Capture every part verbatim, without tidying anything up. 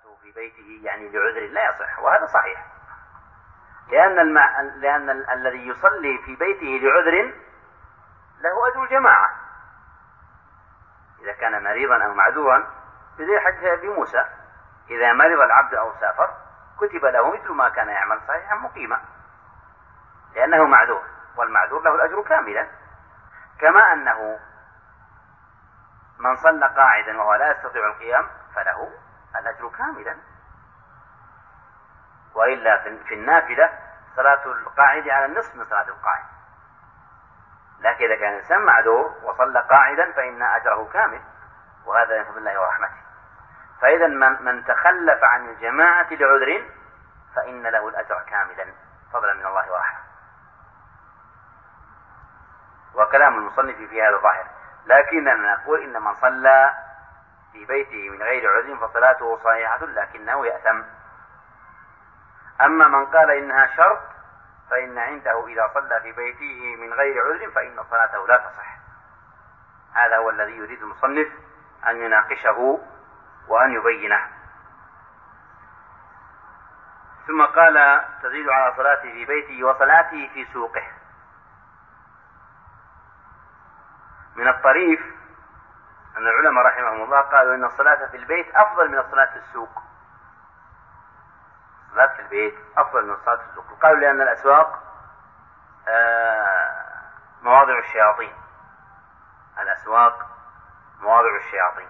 صلاته في بيته يعني لعذر لا يصح، وهذا صحيح، لأن, المع... لأن ال... الذي يصلي في بيته لعذر له أجر الجماعة إذا كان مريضا أو معذورا، بدليل حديث أبي موسى: إذا مرض العبد أو سافر كتب له مثل ما كان يعمل صحيحا مقيما، لأنه معذور، والمعذور له الأجر كاملا. كما أنه من صلى قاعدا وهو لا يستطيع القيام فله الأجر كاملا، وإلا في النافلة صلاة القاعد على النصف من صلاة القاعد، لكن إذا كان الإنسان معذور وصلى قاعدا فإن أجره كامل، وهذا من فضل الله ورحمته. فإذا من, من تخلف عن الجماعة لعذر فإن له الأجر كاملا فضلا من الله ورحمته. وكلام المصنف في هذا ظاهر، لكننا نقول إن من صلى في بيته من غير عذر فصلاته صحيحة لكنه يأثم. أما من قال إنها شرط فإن عنده إذا صلى في بيته من غير عذر فإن صلاته لا تصح. هذا هو الذي يريد المصنف أن يناقشه وأن يبينه. ثم قال: تزيد على صلاته في بيته وصلاته في سوقه. من الطريف أن العلماء رحمهم الله قالوا إن الصلاة في البيت أفضل من الصلاة في السوق. الصلاة في البيت أفضل من الصلاة في السوق. قالوا لأن الأسواق مواضع الشياطين، الأسواق مواضع الشياطين،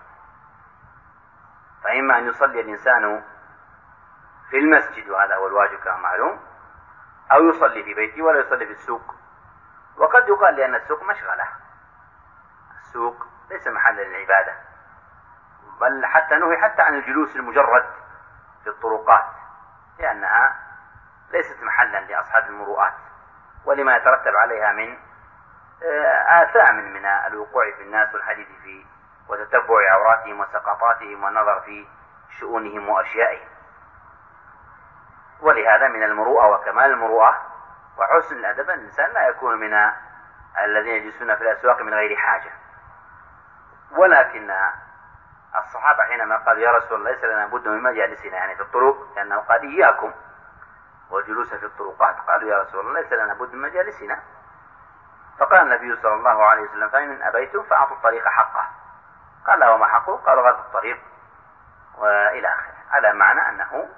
فإما أن يصلي الإنسان في المسجد وهذا هو الواجب كما معلوم، أو يصلي في بيته ولا يصلي في السوق. وقد يقال لأن السوق مشغلة، السوق ليس محلا للعبادة، بل حتى نهي حتى عن الجلوس المجرد في الطرقات، لأنها ليست محلا لأصحاب المروءات ولما يترتب عليها من آثام من الوقوع في الناس والحديث فيه وتتبع عوراتهم وسقطاتهم والنظر في شؤونهم وأشيائهم. ولهذا من المروءة وكمال المروءة وحسن الأدب الإنسان لا يكون من الذين يجلسون في الأسواق من غير حاجة. ولكن الصحابة حينما قالوا: يا رسول الله ليس لنا بد من مجالسنا، يعني في الطرق، لأنه قال: إياكم والجلوس في الطرقات. قالوا: يا رسول الله ليس لنا بد من مجالسنا. فقال النبي صلى الله عليه وسلم: فإن أبيتم فأعطوا الطريق حقه. قال: وما حقه؟ قال: غلط الطريق، وإلى آخره، على معنى أنه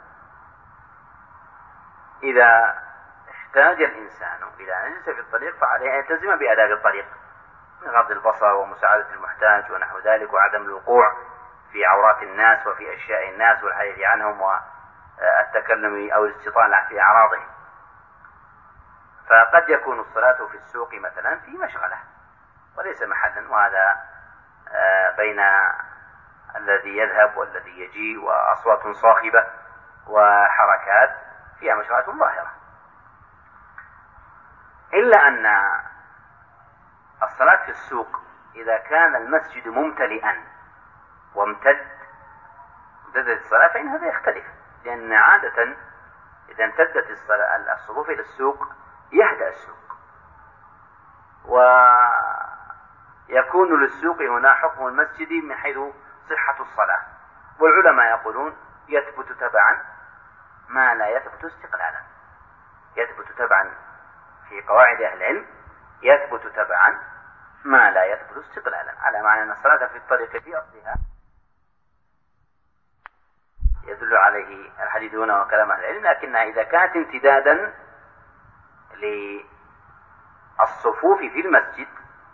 إذا احتاج الإنسان إلى أن يجلس في الطريق فعليه أن يلتزم بآداب الطريق من غض البصر ومساعدة المحتاج ونحو ذلك، وعدم الوقوع في عورات الناس وفي أشياء الناس والحديث عنهم والتكلم أو الاستطالة في أعراضهم. فقد يكون الصلاة في السوق مثلا في مشغلة وليس محلا، وهذا بين الذي يذهب والذي يجي وأصوات صاخبة وحركات فيها مشغلة ظاهرة. إلا أن الصلاة في السوق إذا كان المسجد ممتلئا وامتد امتدت الصلاة فإن هذا يختلف، لأن عادة إذا امتدت الصفوف إلى السوق يهدأ السوق، ويكون للسوق هنا حكم المسجد من حيث صحة الصلاة. والعلماء يقولون: يثبت تبعا ما لا يثبت استقلالا. يثبت تبعا في قواعد أهل العلم، يثبت تبعا ما لا يثبت استقلالا، على معنى أن الصلاة في الطريق في أصلها يدل عليه الحديث هنا وكلام أهل العلم، لكنها إذا كانت امتدادا للصفوف في المسجد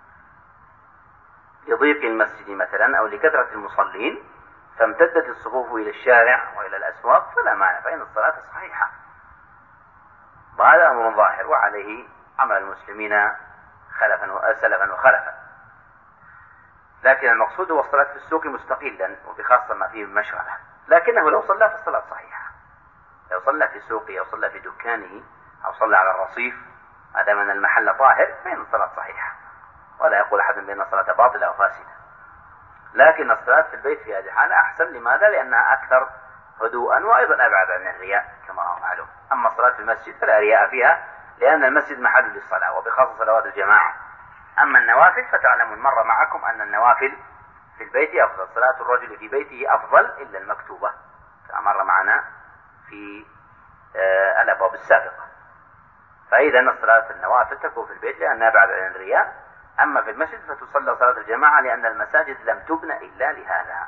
لضيق المسجد مثلا أو لكثرة المصلين فامتدت الصفوف إلى الشارع وإلى الأسواق فلا معنى، فإن الصلاة صحيحة. وهذا أمر ظاهر وعليه عمل المسلمين خلفا وسلفا وخلفا. لكن المقصود هو الصلاة في السوق مستقلا وبخاصة ما فيه مشغلة، لكنه لو صلى فالصلاة صحيحة. لو صلى في سوقه أو صلى في دكانه أو صلى على الرصيف ما دام أن المحل طاهر فإن الصلاة صحيحة، ولا يقول أحد بأن الصلاة باطلة أو فاسدة. لكن الصلاة في البيت في هذه الحالة أحسن. لماذا؟ لأنها أكثر هدوءا وأيضا أبعد عن الرياء كما هو معلوم. أما الصلاة في المسجد فلا رياء فيها، لأن المسجد محل للصلاة وبخاصة صلوات الجماعة. أما النوافل فتعلمون مر معكم أن النوافل في البيت أفضل، صلاة الرجل في بيته أفضل إلا المكتوبة كما مر مر معنا في الأبواب السابقة. فإذا الصلاة النوافل تكون في البيت لأنها بعد عن الرياء، أما في المسجد فتصلى صلاة الجماعة لأن المساجد لم تبنى إلا لهذا.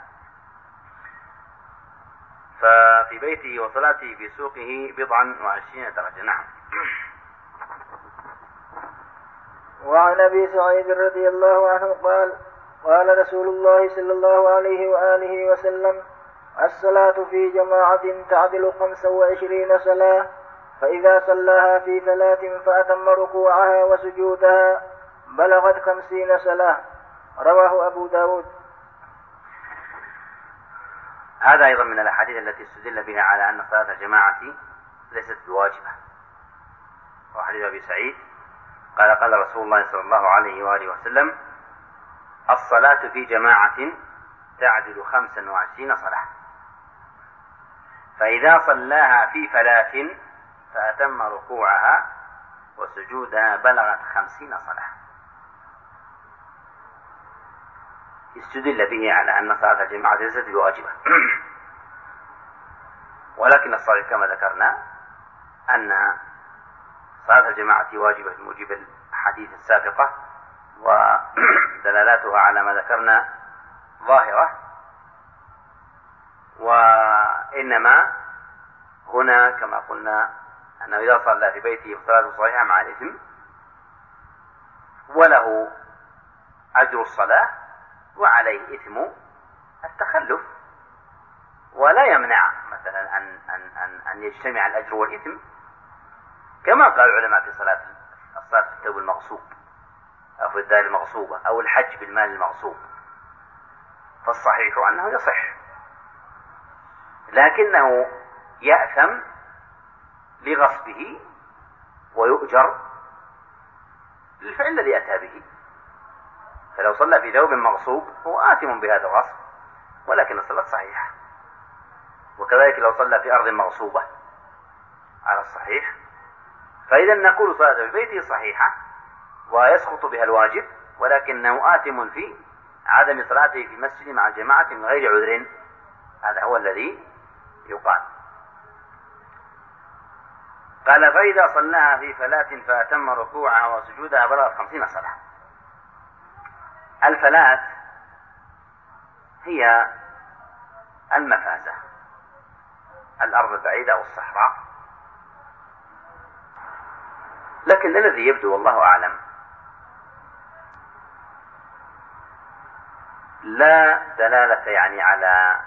ففي بيته وصلاته في سوقه بضعا وعشرين درجة. نعم. وعن أبي سعيد رضي الله عنه قال قال رسول الله صلى الله عليه وآله وسلم: الصلاة في جماعة تعدل خمسا وعشرين صلاة، فإذا صلاها في فلاة فأتم ركوعها وسجودها بلغت خمسين صلاة. رواه أبو داود. هذا أيضا من الأحاديث التي استدل بها على أن صلاة الجماعة ليست بواجبة. وحديث أبي سعيد قال قال رسول الله صلى الله عليه وآله وسلم: الصلاة في جماعة تعدل خمسا وعشرين صلاة، فإذا صلاها في فلاة فأتم ركوعها وسجودها بلغت خمسين صلاة. استدل به على أن صلاة الجماعة ليست بواجبة. ولكن الصحيح كما ذكرنا أن صلاة الجماعة واجبة بموجب الحديث السابقة، ودلالاتها على ما ذكرنا ظاهرة. وإنما هنا كما قلنا أنه إذا صلى في بيته صلاته صحيحة مع الإثم وله أجر الصلاة وعليه إثم التخلف، ولا يمنع مثلا أن, أن, أن, أن يجتمع الأجر والإثم، كما قال العلماء في صلاة الصلاة في الثوب المغصوب أو في الدار المغصوبة أو الحج بالمال المغصوب. فالصحيح أنه يصح، لكنه يأثم لغصبه ويؤجر للفعل الذي أتى به. فلو صلى في ثوب مغصوب هو آثم بهذا الغصب، ولكن الصلاة صحيحة. وكذلك لو صلى في أرض مغصوبة على الصحيح، فإذا نقول صلاة في بيته صحيحة ويسقط بها الواجب، ولكنه آثم في عدم صلاته في مسجد مع الجماعة من غير عذر. هذا هو الذي يقال. قال: فإذا صلاها في فلاة فأتم ركوعها وسجودها بلغت خمسين صلاة. الفلاة هي المفازة، الأرض البعيدة أو الصحراء. لكن الذي يبدو والله أعلم لا دلالة يعني على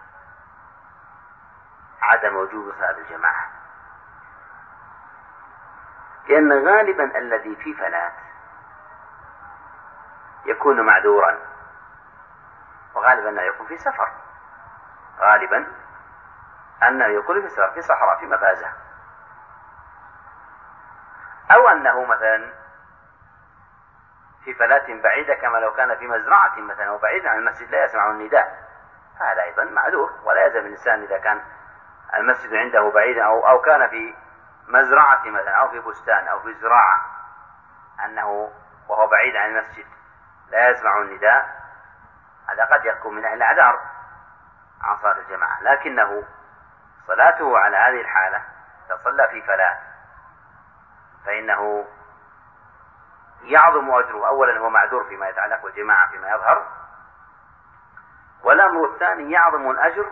عدم وجوب صلاة الجماعة، لأن غالبا الذي في فلاة يكون معذورا، وغالبا أنه يكون في سفر، غالبا أنه يكون في سفر في صحراء في مفازة، أو أنه مثلا في فلاة بعيدة كما لو كان في مزرعة مثلا وبعيد عن المسجد لا يسمع النداء، هذا أيضا معذور. ولا يلزم الإنسان إذا كان المسجد عنده بعيدا أو, أو كان في مزرعة مثلا أو في بستان أو في زراعة أنه وهو بعيد عن المسجد لا يسمع النداء، هذا قد يكون من أهل الأعذار عن صلاة الجماعة. لكنه صلاته على هذه الحالة إذا صلى في فلاة فإنه يعظم أجره. أولا هو معذور فيما يتعلق بالجماعة فيما يظهر، والأمر الثاني يعظم الأجر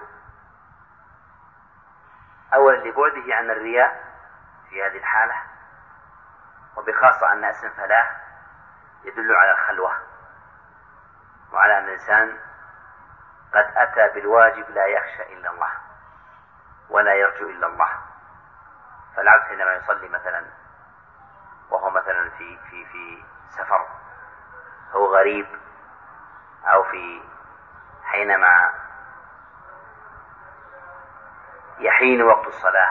أولا لبعده عن الرياء في هذه الحالة، وبخاصة أن اسم فلاة يدل على الخلوة وعلى أن الإنسان قد أتى بالواجب لا يخشى إلا الله ولا يرجو إلا الله. فالعبد حينما يصلي مثلا وهو مثلا في في في سفر أو غريب، أو في حينما يحين وقت الصلاة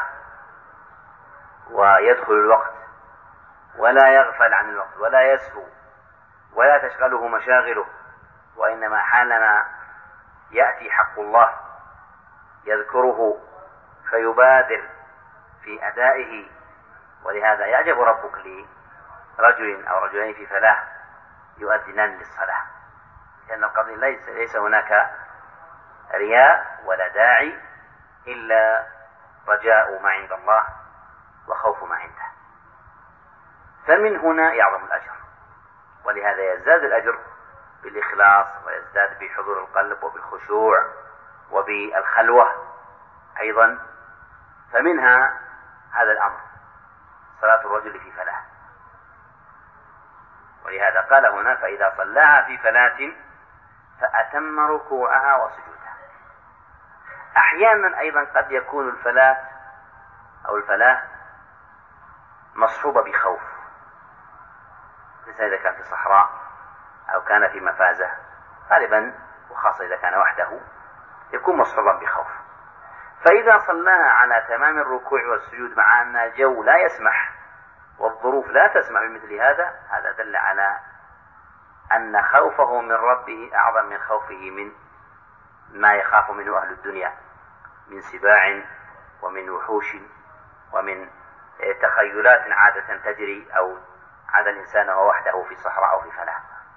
ويدخل الوقت ولا يغفل عن الوقت ولا يسهو ولا تشغله مشاغله، وإنما حالما يأتي حق الله يذكره فيبادر في أدائه. ولهذا يعجب ربك لرجل أو رجلين في فلاة يؤذنان للصلاة، لأن القضية ليس, ليس هناك رياء ولا داعي إلا رجاء ما عند الله وخوف ما عنده، فمن هنا يعظم الأجر. ولهذا يزداد الأجر بالإخلاص، ويزداد بحضور القلب وبالخشوع وبالخلوة أيضا. فمنها هذا الأمر، صلاة الرجل في فلاة. ولهذا قال هنا: فإذا صلاها في فلاة فأتم ركوعها وسجودها. أحيانا أيضا قد يكون الفلاة أو الفلاة مصحوبة بخوف، مثل إذا كان في صحراء أو كان في مفازة، غالبا وخاصة إذا كان وحده يكون مصحوبا بخوف. فإذا صلاها على تمام الركوع والسجود مع أن الجو لا يسمح والظروف لا تسمح بمثل هذا، هذا دل على أن خوفه من ربه أعظم من خوفه من ما يخاف منه أهل الدنيا من سباع ومن وحوش ومن تخيلات عادة تجري أو عاد الإنسان وهو وحده في صحراء أو في فلاة.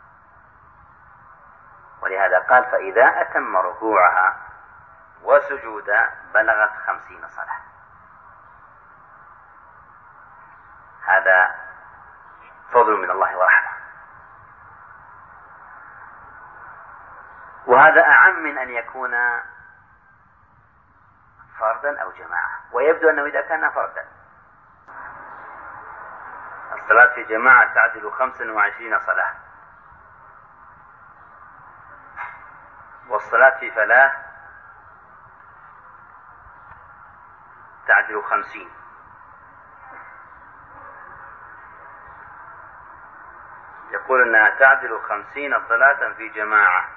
ولهذا قال: فإذا أتم ركوعها وسجودا بلغت خمسين صلاة. هذا فضل من الله ورحمة، وهذا أعم من أن يكون فردا أو جماعة. ويبدو أنه إذا كان فردا الصلاة في جماعة تعدل خمسا وعشرين صلاة، والصلاة في فلاة تعدل خمسين. يقول أنها تعدل خمسين صلاة في جماعة.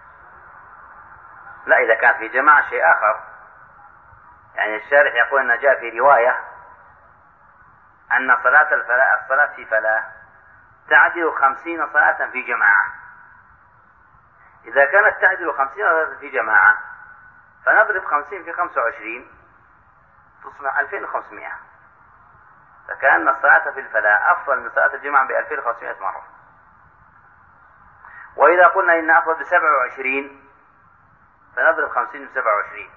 لا، إذا كان في جماعة شيء آخر. يعني الشارح يقول أن جاء في رواية أن صلاة الفلاة الصلاة في فلاة تعدل خمسين صلاة في جماعة. إذا كانت تعدل خمسين صلاة في جماعة فنضرب خمسين في خمسة وعشرين تصبح ألفين وخمسمائة، فكأن الصلاة في الفلاة أفضل من صلاة الجماعة بألفين وخمسمائة مرة. وإذا قلنا إن أفضل بسبع وعشرين فنضرب خمسين بسبع وعشرين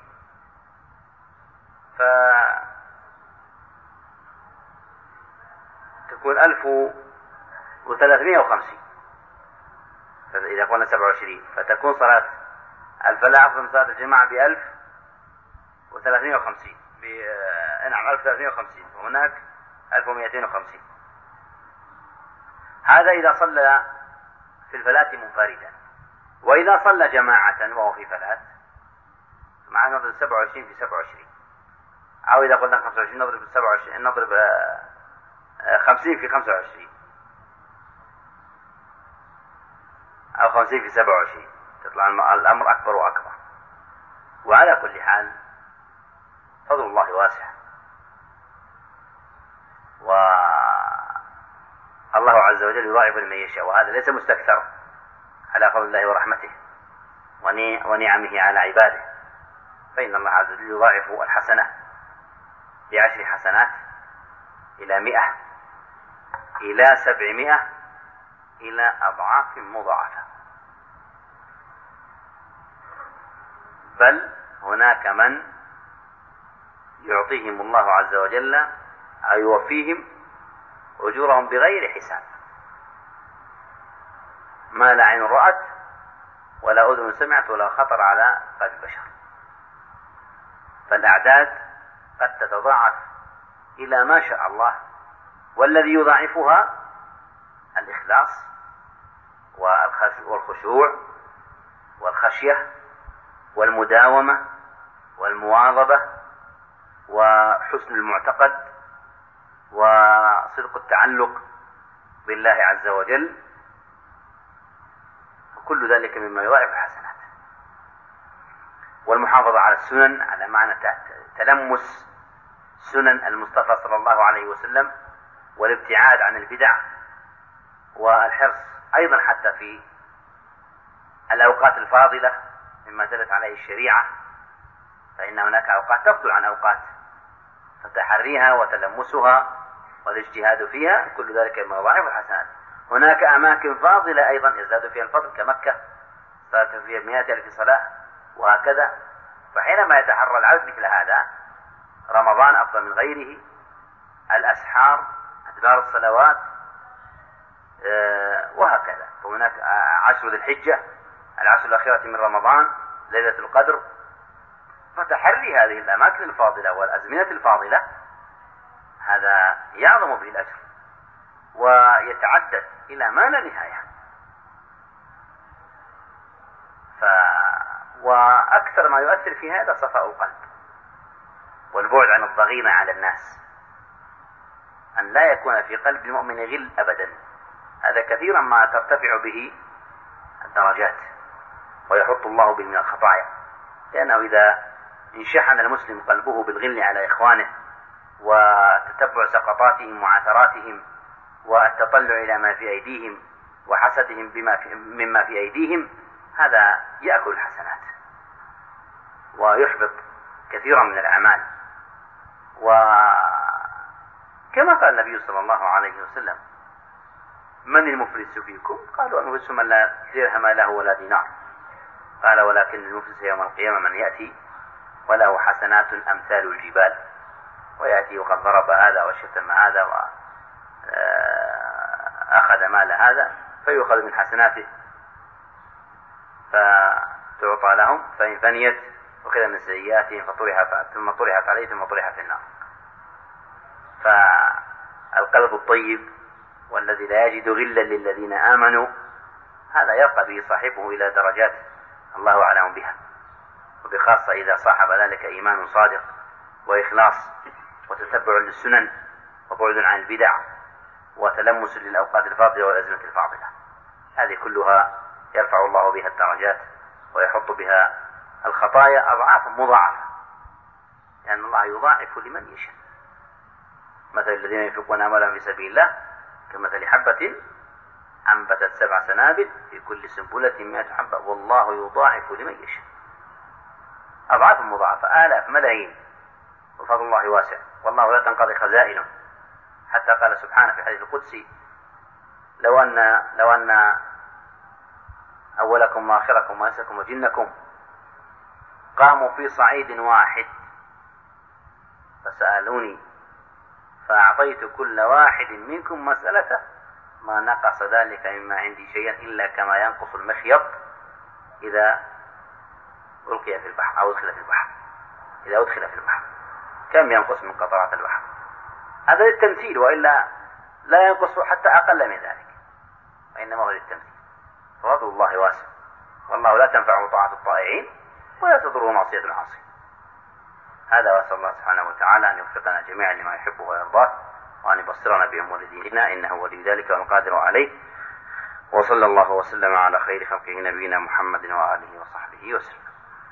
فتكون ألف وثلاثمائة وخمسين. إذا قلنا سبع وعشرين فتكون صلاة الفلاة أفضل من صلاة الجماعة بألف وثلاثمائة وخمسين. نعم، ألف وثلاثمائة وخمسين، وهناك ألف ومئتين وخمسين. هذا إذا صلى في الفلاة منفردا. وإذا صلى جماعة وهو في فلاة مع نضرب سبع وعشرين في سبع وعشرين، أو إذا قلنا خمسة وعشرين نضرب سبع وعشرين نضرب خمسين في خمسة وعشرين، أو خمسين في سبع وعشرين، تطلع الأمر أكبر وأكبر. وعلى كل حال فضل الله واسع، والله عز وجل يضاعف لمن يشاء، وهذا ليس مستكثر على فضل الله ورحمته ونعمه على عباده. فإن الله عز وجل يضاعف الحسنة بعشر حسنات إلى مئة إلى سبعمائة إلى أضعاف مضاعفة. بل هناك من يعطيهم الله عز وجل أو يوفيهم أجورهم بغير حساب، ما لا عين رأت ولا أذن سمعت ولا خطر على قلب بشر. فالأعداد قد تتضاعف إلى ما شاء الله، والذي يضاعفها الإخلاص والخشوع والخشية والمداومة والمواظبة وحسن المعتقد وصدق التعلق بالله عز وجل، وكل ذلك مما يضاعف الحسنات. والمحافظة على السنن على معنى تلمس سنن المصطفى صلى الله عليه وسلم، والابتعاد عن البدع، والحرص أيضا حتى في الأوقات الفاضلة مما دلت عليه الشريعة، فإن هناك أوقات تفضل عن أوقات، فتحريها وتلمسها والاجتهاد فيها كل ذلك مما يضاعف الحسنات. هناك أماكن فاضلة أيضا يزداد فيها الفضل كمكة صلاة فيها مئة ألف صلاة وهكذا. فحينما يتحرى العبد مثل هذا رمضان أفضل من غيره، الأسحار، أدبار الصلوات، وهكذا. وهناك عشر ذي الحجة، العشر الأخيرة من رمضان، ليلة القدر. فتحري هذه الأماكن الفاضلة والأزمنة الفاضلة هذا يعظم به الأجر ويتعدد إلى ما لا نهاية. ف... وأكثر ما يؤثر في هذا صفاء القلب والبعد عن الضغينة على الناس، أن لا يكون في قلب المؤمن غل أبدا. هذا كثيرا ما ترتفع به الدرجات ويحط الله به من الخطايا، لأنه إذا انشحن المسلم قلبه بالغل على إخوانه وتتبع سقطاتهم وعثراتهم والتطلع إلى ما في أيديهم وحسدهم بما في مما في أيديهم، هذا يأكل الحسنات ويحبط كثيرا من الأعمال. وكما قال النبي صلى الله عليه وسلم: من المفلس فيكم؟ قالوا: المفلس من لا درهم له ولا دينار. قال: ولكن المفلس يوم القيامة من يأتي وله حسنات أمثال الجبال، ويأتي وقد ضرب هذا وشتم هذا وأخذ مال هذا، فيؤخذ من حسناته فتعطى لهم، فإن فنيت أخذ من سيئاتهم فطرحت ثم طرحت عليه ثم طرح في النار. فالقلب الطيب والذي لا يجد غلا للذين آمنوا، هذا يرقى به صاحبه إلى درجات الله أعلم بها، وبخاصة إذا صاحب ذلك إيمان صادق وإخلاص وتتبع للسنن وبعد عن البدع وتلمس للأوقات الفاضلة والأزمة الفاضلة. هذه كلها يرفع الله بها الدرجات ويحط بها الخطايا أضعافا مضاعفة، لأن الله يضاعف لمن يشاء. مثل الذين ينفقون أموالهم في سبيل الله كمثل حبة أنبتت سبع سنابل في كل سنبلة مئة حبة والله يضاعف لمن يشاء. أضعاف مضاعفة، آلاف، ملايين، وفضل الله واسع والله لا تنقضي خزائنه. حتى قال سبحانه في الحديث القدسي: لو أن لو أن أولكم وآخركم وإنسكم وجنكم قاموا في صعيد واحد فسألوني فأعطيت كل واحد منكم مسألته ما نقص ذلك مما عندي شيئا إلا كما ينقص المخيط إذا ألقي في البحر أو أدخل في البحر إذا أدخل في البحر، كم ينقص من قطرات البحر. هذا للتمثيل، وإلا لا ينقص حتى أقل من ذلك، وإنما هو للتمثيل. ففضل الله واسع، والله لا تنفعه طاعة الطائعين ولا تضره معصية العاصي. هذا، وأسأل الله سبحانه وتعالى أن يوفقنا جميعا لما يحبه ويرضاه، وأن يبصرنا بهم ولديننا، إنه ولي ذلك والقادر عليه. وصلى الله وسلم على خير خلقه نبينا محمد وآله وصحبه وسلم.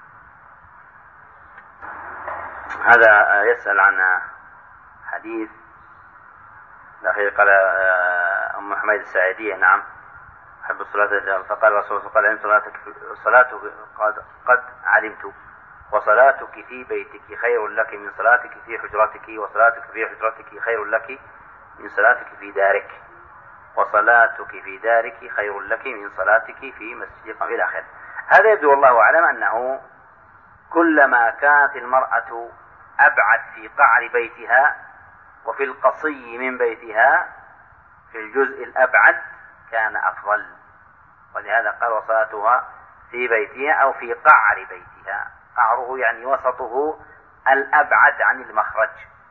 هذا يسأل عن حديث الأخير. قال أم حميد الساعدية: نعم أحب الصلاة. فقال الرسول قال: علمت صلاتك صلاتك قد, قد علمت وصلاتك في بيتك خير لك من صلاتك في حجرتك، وصلاتك في حجرتك خير لك من صلاتك في دارك، وصلاتك في دارك خير لك من صلاتك في مسجدك، إلى آخره. هذا يبدو والله أعلم أنه كلما كانت المرأة أبعد في قعر بيتها وفي القصي من بيتها في الجزء الأبعد كان أفضل، ولهذا قال: وصلاتها في بيتها أو في قعر بيتها. قعره يعني وسطه الأبعد عن المخرج.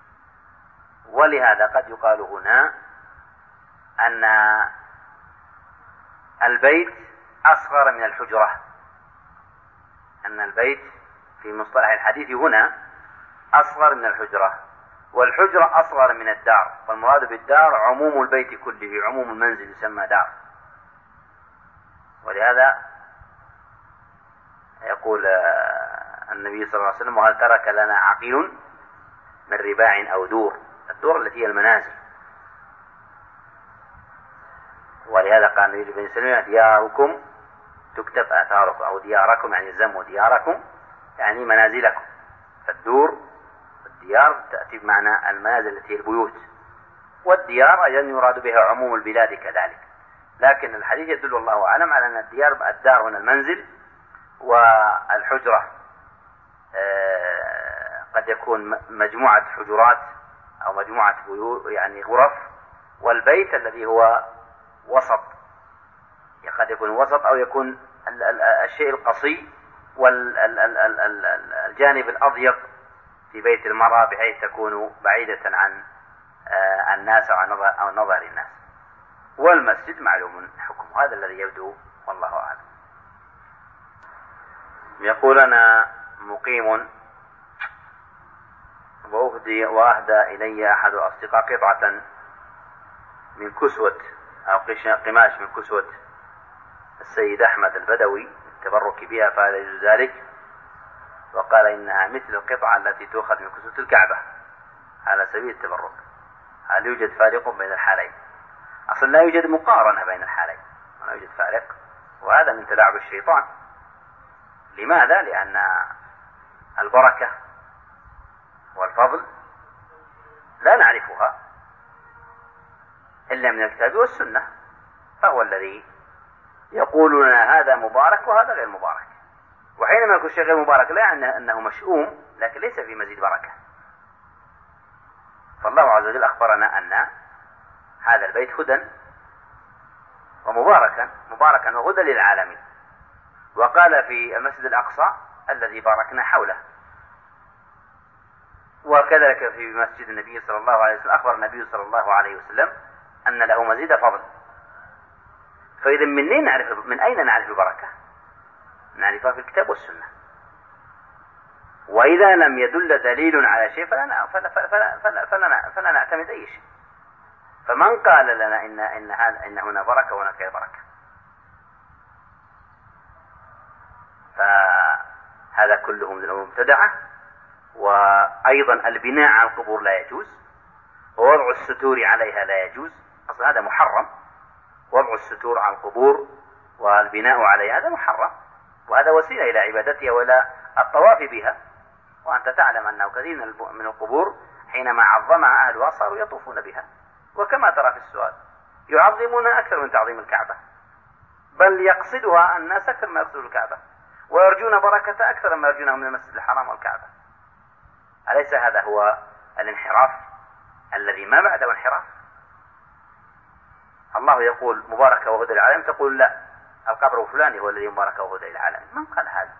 ولهذا قد يقال هنا أن البيت أصغر من الحجرة، أن البيت في مصطلح الحديث هنا أصغر من الحجرة، والحجرة أصغر من الدار، والمراد بالدار عموم البيت كله، عموم المنزل يسمى دار. ولهذا يقول النبي صلى الله عليه وسلم: وهل ترك لنا عقيل من رباع أو دور؟ الدور التي هي المنازل. ولهذا قال النبي صلى الله عليه وسلم: دياركم تكتب آثاركم، أو دياركم يعني زموا دياركم يعني منازلكم. فالدور والديار تأتي بمعنى المنازل التي هي البيوت، والديار أيضا يراد بها عموم البلاد كذلك. لكن الحديث يدل الله أعلم على أن الديار الدار هنا المنزل، والحجرة قد يكون مجموعة حجرات أو مجموعة بيوت يعني غرف، والبيت الذي هو وسط قد يكون وسط أو يكون الشيء القصي والجانب الأضيق في بيت المرأة بحيث تكون بعيدة عن الناس أو نظر الناس. والمسجد معلوم حكم، هذا الذي يبدو والله أعلم. يقول أنا مقيم وأهدي وأهدى إلي أحد الأصدقاء قطعة من كسوة أو قماش من كسوة السيد أحمد البدوي التبرك بها، فهذا يجوز ذلك؟ وقال إنها مثل القطعة التي تؤخذ من كسوة الكعبة على سبيل التبرك. هل يوجد فارق بين الحالين؟ أصلا لا يوجد مقارنة بين الحالين، لا يوجد فارق، وهذا من تلاعب الشيطان. لماذا؟ لأن البركة والفضل لا نعرفها إلا من الكتاب والسنة، فهو الذي يقول لنا هذا مبارك وهذا غير مبارك. وحينما يكون شيء غير مبارك لا يعني أنه مشؤوم، لكن ليس في مزيد بركة. فالله عز وجل أخبرنا أن هذا البيت هدى ومباركا مباركا وهدى للعالمين. وقال في المسجد الأقصى الذي باركنا حوله. وكذلك في مسجد النبي صلى الله عليه وسلم أخبر النبي صلى الله عليه وسلم أن له مزيد فضل. فإذا من, نعرف من أين نعرف البركة؟ نعرفها في الكتاب والسنة. وإذا لم يدل دليل على شيء فلا, فلا, فلا, فلا, فلا, فلا, فلا نعتمد أي شيء. فمن قال لنا إن, إن, إن هنا بركة وهناك بركة؟ فهذا كله من الأمور المبتدعة. وأيضا البناء على القبور لا يجوز، ووضع الستور عليها لا يجوز، أصلا هذا محرم. وضع الستور على القبور والبناء عليها هذا محرم، وهذا وسيلة إلى عبادتها وإلى الطواف بها. وأنت تعلم أنه كثير من القبور حينما عظمها أهلها صاروا يطوفون بها، وكما ترى في السؤال يعظمون أكثر من تعظيم الكعبة، بل يقصدها الناس أكثر ما يقصدوا الكعبة، ويرجون بركة أكثر ما يرجونها من المسجد الحرام والكعبة. أليس هذا هو الانحراف الذي ما بعده انحراف؟ الله يقول مباركة وهدى للعالمين، تقول لا القبر فلان هو الذي مباركة وهدى للعالمين. من قال هذا؟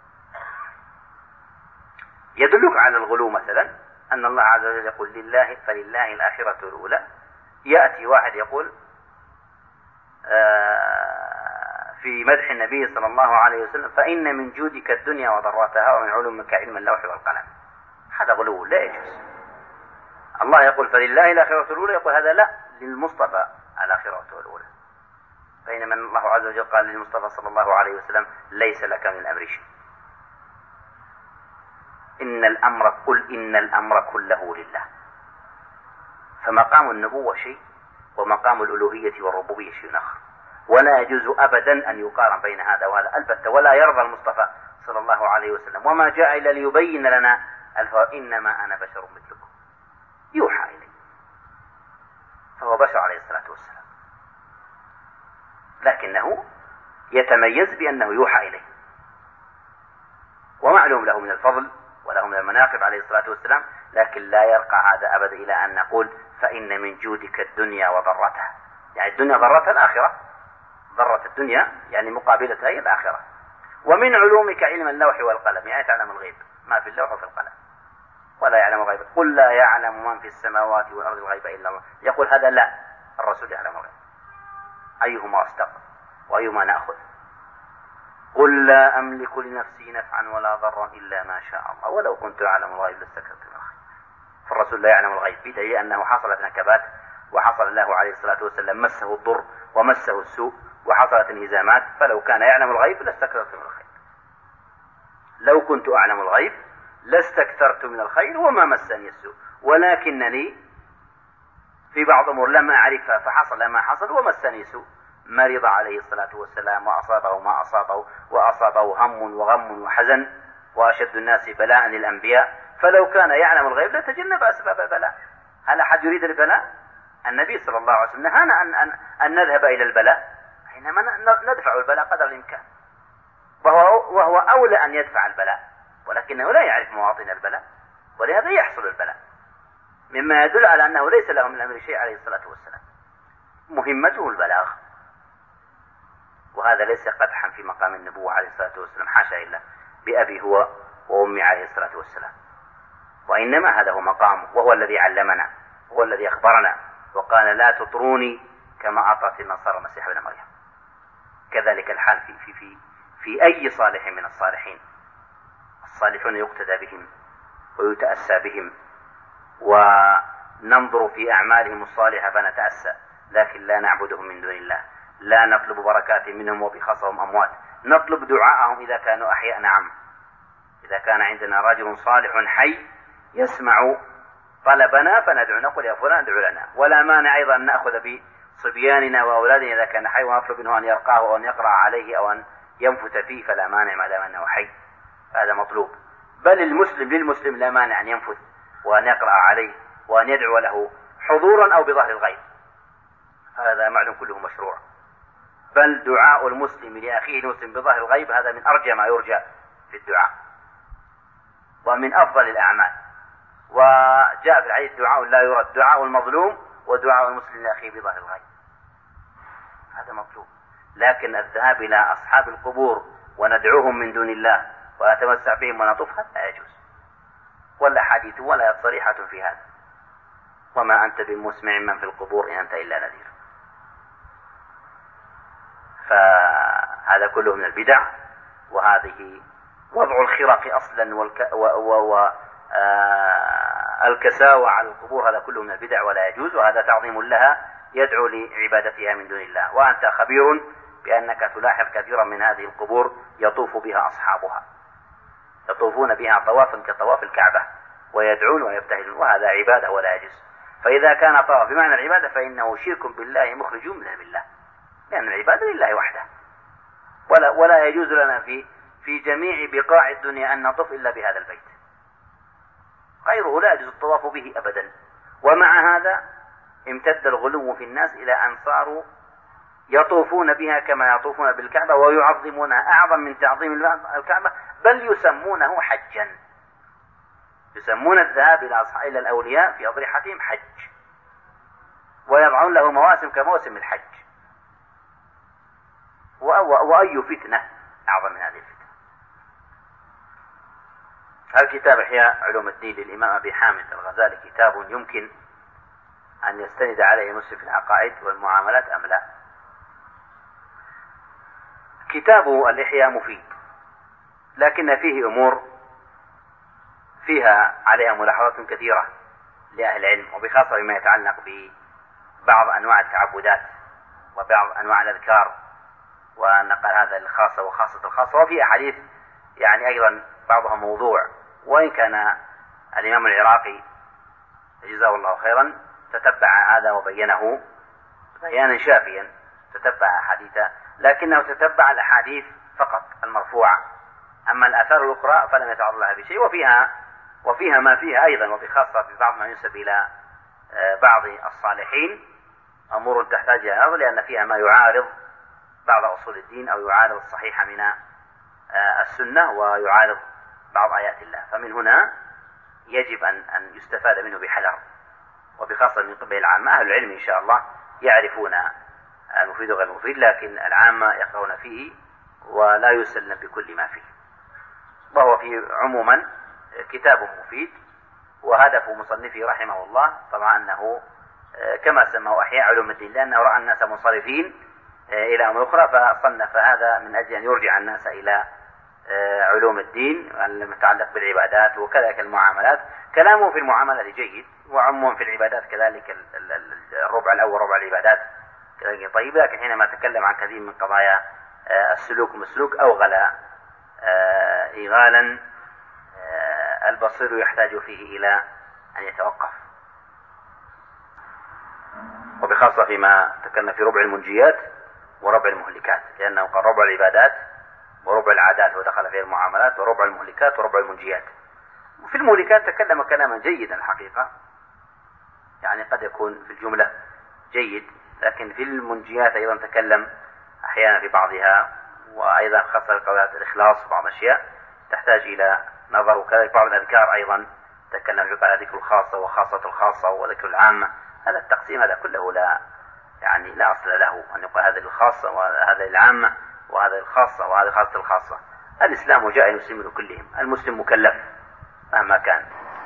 يدلك على الغلو مثلا أن الله عز وجل يقول لله فلله الآخرة الأولى. يأتي واحد يقول في مدح النبي صلى الله عليه وسلم فإن من جودك الدنيا وضرتها ومن علومك علم اللوح والقلم. هذا غلو لا يجوز. الله يقول فلله الآخرة الأولى، يقول هذا لا، للمصطفى الآخرة الأولى. بينما الله عز وجل قال للمصطفى صلى الله عليه وسلم ليس لك من الأمر شيء. إن الأمر قل إن الأمر كله لله. فمقام النبوة شيء، ومقام الألوهية والربوبية شيء آخر، ولا يجوز أبدا أن يقارن بين هذا وهذا البتة. ولا يرضى المصطفى صلى الله عليه وسلم وما جاء إلا ليبين لنا إنما أنا بشر مثلكم يوحى إلي. فهو بشر عليه الصلاة والسلام، لكنه يتميز بأنه يوحى إليه، ومعلوم له من الفضل وله من المناقب عليه الصلاة والسلام. لكن لا يرقى هذا أبدا إلى أن نقول فإن من جودك الدنيا وضرتها، يعني الدنيا ضرتها الآخرة، ضرة الدنيا يعني مقابلتها هي الآخرة. ومن علومك علم اللوح والقلم، يعني تعلم الغيب ما في اللوح وفي القلم، ولا يعلم الغيب. قل لا يعلم من في السماوات والأرض الغيب إلا الله. يقول هذا لا، الرسول يعلم الغيب. أيهما أصدق وأيهما نأخذ؟ قل لا أملك لنفسي نفعا ولا ضرا إلا ما شاء الله ولو كنت أعلم الغيب لاستكثرت من الخير. فالرسول لا يعلم الغيب، بدليل أنه حصلت نكبات، وحصل له عليه الصلاة والسلام مسه الضر ومسه السوء وحصلت انهزامات. فلو كان يعلم الغيب لاستكثرت من الخير. لو كنت أعلم الغيب لاستكثرت من الخير وما مسني السوء، ولكنني في بعض أمور لم أعرفها فحصل ما حصل ومسني سوء. مرض عليه الصلاة والسلام وأصابه ما أصابه، وأصابه هم وغم وحزن، وأشد الناس بلاء للأنبياء. فلو كان يعلم الغيب لتجنب أسباب البلاء. هل أحد يريد البلاء؟ النبي صلى الله عليه وسلم نهانا أن, أن, أن نذهب إلى البلاء، حينما ندفع البلاء قدر الإمكان، وهو, وهو أولى أن يدفع البلاء، ولكنه لا يعرف مواطن البلاء. ولهذا يحصل البلاء، مما يدل على أنه ليس له من الأمر شيء عليه الصلاة والسلام، مهمته البلاغ. وهذا ليس قدحا في مقام النبوة عليه الصلاة والسلام، حاشا إلا بأبي هو وأمي عليه الصلاة والسلام، وإنما هذا هو مقامه، وهو الذي علمنا، هو الذي أخبرنا وقال لا تطروني كما أطرت النصارى المسيح ابن مريم. كذلك الحال في, في, في, في أي صالح من الصالحين. الصالحون يقتدى بهم ويتأسى بهم، وننظر في أعمالهم الصالحة فنتأسى، لكن لا نعبدهم من دون الله، لا نطلب بركات منهم وبخاصهم أموات، نطلب دعاءهم إذا كانوا أحياء. نعم، إذا كان عندنا رجل صالح حي يسمع طلبنا فندعو، نقول يا فلان ادعو لنا، ولا مانع أيضا أن نأخذ بصبياننا وأولادنا إذا كان حي ونطلب منه أن يرقاه أو أن يقرأ عليه أو أن ينفث فيه، فلا مانع ما دام أنه حي، هذا مطلوب. بل المسلم للمسلم لا مانع أن ينفث وأن يقرأ عليه وأن يدعو له حضورا أو بظهر الغيب، هذا معلوم كله مشروع. بل دعاء المسلم لأخيه المسلم بظهر الغيب هذا من أرجى ما يرجى في الدعاء ومن أفضل الأعمال. وجاء في الحديث دعاء لا يرد، دعاء المظلوم ودعاء المسلم لأخيه بظهر الغيب، هذا مطلوب. لكن الذهاب إلى أصحاب القبور وندعوهم من دون الله ونتمسح بهم ونطوف، هذا لا يجوز، ولا حديث ولا صريحة في هذا. وما أنت بمسمع من في القبور إن أنت إلا نذير. فهذا كله من البدع، وهذه وضع الخرق أصلا والك... و... و... و... آه... الكساوة على القبور، هذا كله من البدع ولا يجوز، وهذا تعظيم لها يدعو لعبادتها من دون الله. وأنت خبير بأنك تلاحظ كثيرا من هذه القبور يطوف بها أصحابها، يطوفون بها طوافا كطواف الكعبة ويدعون ويبتهلون، وهذا عبادة ولا يجوز. فإذا كان طواف بمعنى العبادة فإنه شرك بالله مخرج من بالله، لأن العبادة لله وحده، ولا ولا يجوز لنا في في جميع بقاع الدنيا أن نطوف إلا بهذا البيت، غيره لا يجوز الطواف به أبدا. ومع هذا امتد الغلو في الناس إلى أن صاروا يطوفون بها كما يطوفون بالكعبة ويعظمونها أعظم من تعظيم الكعبة، بل يسمونه حجا، يسمون الذهاب إلى الأولياء في أضرحتهم حج، ويضعون له مواسم كموسم الحج. وأي فتنة أعظم من هذه الفتنة. الكتاب إحياء علوم الدين للإمام أبي حامد الغزالي كتاب يمكن أن يستند عليه مسلم في العقائد والمعاملات أم لا؟ كتاب الإحياء مفيد، لكن فيه أمور فيها عليها ملاحظات كثيرة لأهل العلم، وبخاصة بما يتعلق ببعض أنواع التعبدات وبعض أنواع الأذكار، ونقل هذا الخاصة وخاصة الخاصة. وفي أحاديث يعني أيضا بعضها موضوع، وإن كان الإمام العراقي جزاه الله خيرا تتبع هذا وبينه بيانا شافيا، تتبع حديثا، لكنه تتبع الأحاديث فقط المرفوعة، أما الآثار الأخرى فلم يتعرض لها بشيء. وفيها وفيها ما فيها أيضا، وبخاصة في بعض ما ينسب إلى بعض الصالحين أمور تحتاج إلى نظر، لأن فيها ما يعارض بعض أصول الدين أو يعارض الصحيح من السنة ويعارض بعض آيات الله. فمن هنا يجب أن أن يستفاد منه بحذر، وبخاصة من قبل العامة. أهل العلم إن شاء الله يعرفون المفيد وغير المفيد، لكن العامة يقرؤون فيه ولا يسلم بكل ما فيه. وهو في عموما كتاب مفيد، وهدف مصنفه رحمه الله طبعا أنه كما سماه أحياء علوم الدين، لأنه رأى الناس منصرفين إلى أمور أخرى فصنف هذا من أجل أن يرجع الناس إلى علوم الدين المتعلق بالعبادات وكذلك المعاملات. كلامه في المعاملات جيد، وعموما في العبادات كذلك الربع الأول ربع العبادات كذلك طيب، لكن حينما تكلم عن كثير من قضايا السلوك والسلوك أوغل إيغالا البصير يحتاج فيه إلى أن يتوقف. وبخاصة فيما تكلم في ربع المنجيات وربع المهلكات، لأنه قال ربع العبادات وربع العادات ودخل فيه المعاملات، وربع المهلكات وربع المنجيات. وفي المهلكات تكلم كلاما جيدا الحقيقة، يعني قد يكون في الجملة جيد، لكن في المنجيات أيضا تكلم أحيانا في بعضها، وأيضا خاصة قضايا الإخلاص وبعض الأشياء تحتاج إلى نظر، وكذلك بعض الأذكار أيضا تكلم في قال ذكر الخاصة وخاصة الخاصة وذكر العامة. هذا التقسيم هذا كله لا يعني لا أصل له، أن يقال هذا للخاصة وهذا للعامة وهذا للخاصة وهذا خاصة الخاصة. الإسلام جاء يسلم لكلهم، المسلم مكلف مهما كان.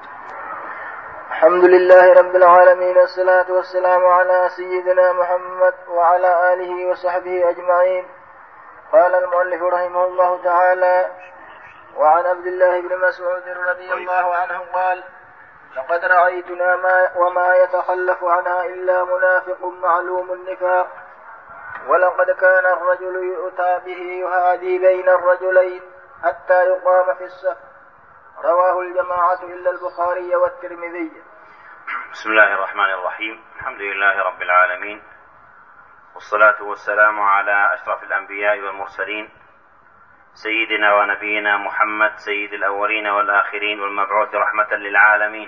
الحمد لله رب العالمين، والصلاة والسلام على سيدنا محمد وعلى آله وصحبه أجمعين. قال المؤلف رحمه الله تعالى: وعن عبد الله بن مسعود رضي الله عنه قال: لقد رأيتنا ما وما يتخلف عنها إلا منافق معلوم النفاق، ولقد كان الرجل يؤتى به يهادي بين الرجلين حتى يقام في الصف. رواه الجماعة إلا البخاري والترمذي. بسم الله الرحمن الرحيم. الحمد لله رب العالمين، والصلاة والسلام على أشرف الأنبياء والمرسلين، سيدنا ونبينا محمد سيد الأولين والآخرين والمبعوث رحمة للعالمين،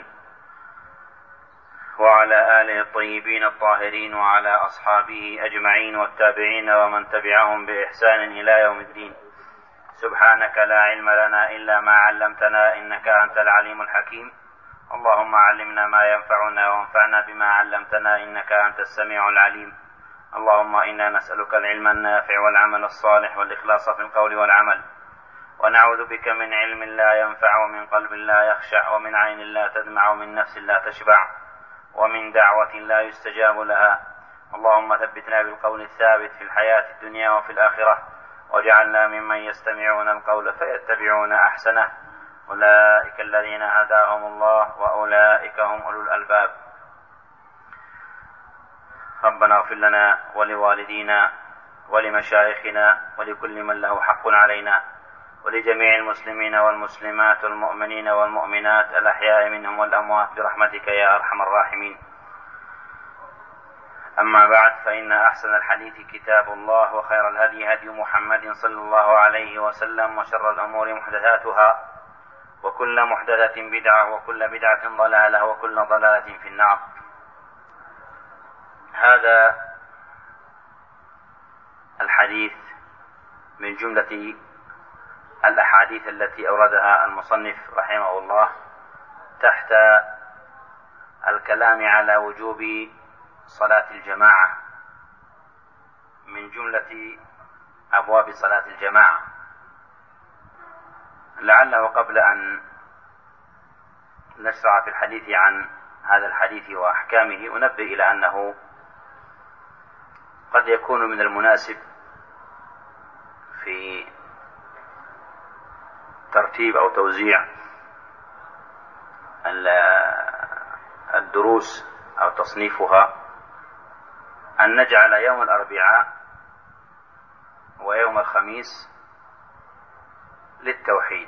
وعلى آله الطيبين الطاهرين وعلى أصحابه أجمعين والتابعين ومن تبعهم بإحسان إلى يوم الدين. سبحانك لا علم لنا إلا ما علمتنا إنك أنت العليم الحكيم. اللهم علمنا ما ينفعنا وانفعنا بما علمتنا إنك أنت السميع العليم. اللهم إنا نسألك العلم النافع والعمل الصالح والإخلاص في القول والعمل، ونعوذ بك من علم لا ينفع ومن قلب لا يخشع ومن عين لا تدمع ومن نفس لا تشبع ومن دعوة لا يستجاب لها. اللهم ثبتنا بالقول الثابت في الحياة الدنيا وفي الآخرة، وجعلنا ممن يستمعون القول فيتبعون أحسنه. أولئك الذين هداهم الله وأولئك هم أولو الألباب. ربنا اغفر لنا ولوالدينا ولمشايخنا ولكل من له حق علينا، ولجميع المسلمين والمسلمات والمؤمنين والمؤمنات الأحياء منهم والأموات برحمتك يا أرحم الراحمين. أما بعد، فإن أحسن الحديث كتاب الله، وخير الهدي هدي محمد صلى الله عليه وسلم، وشر الأمور محدثاتها، وكل محدثة بدعة، وكل بدعة ضلالة، وكل ضلالة في النار. هذا الحديث من جملة الأحاديث التي أوردها المصنف رحمه الله تحت الكلام على وجوب صلاة الجماعة، من جملة أبواب صلاة الجماعة. لعله قبل أن نشرع في الحديث عن هذا الحديث وأحكامه أنبه إلى أنه قد يكون من المناسب في ترتيب أو توزيع الدروس أو تصنيفها أن نجعل يوم الأربعاء ويوم الخميس للتوحيد،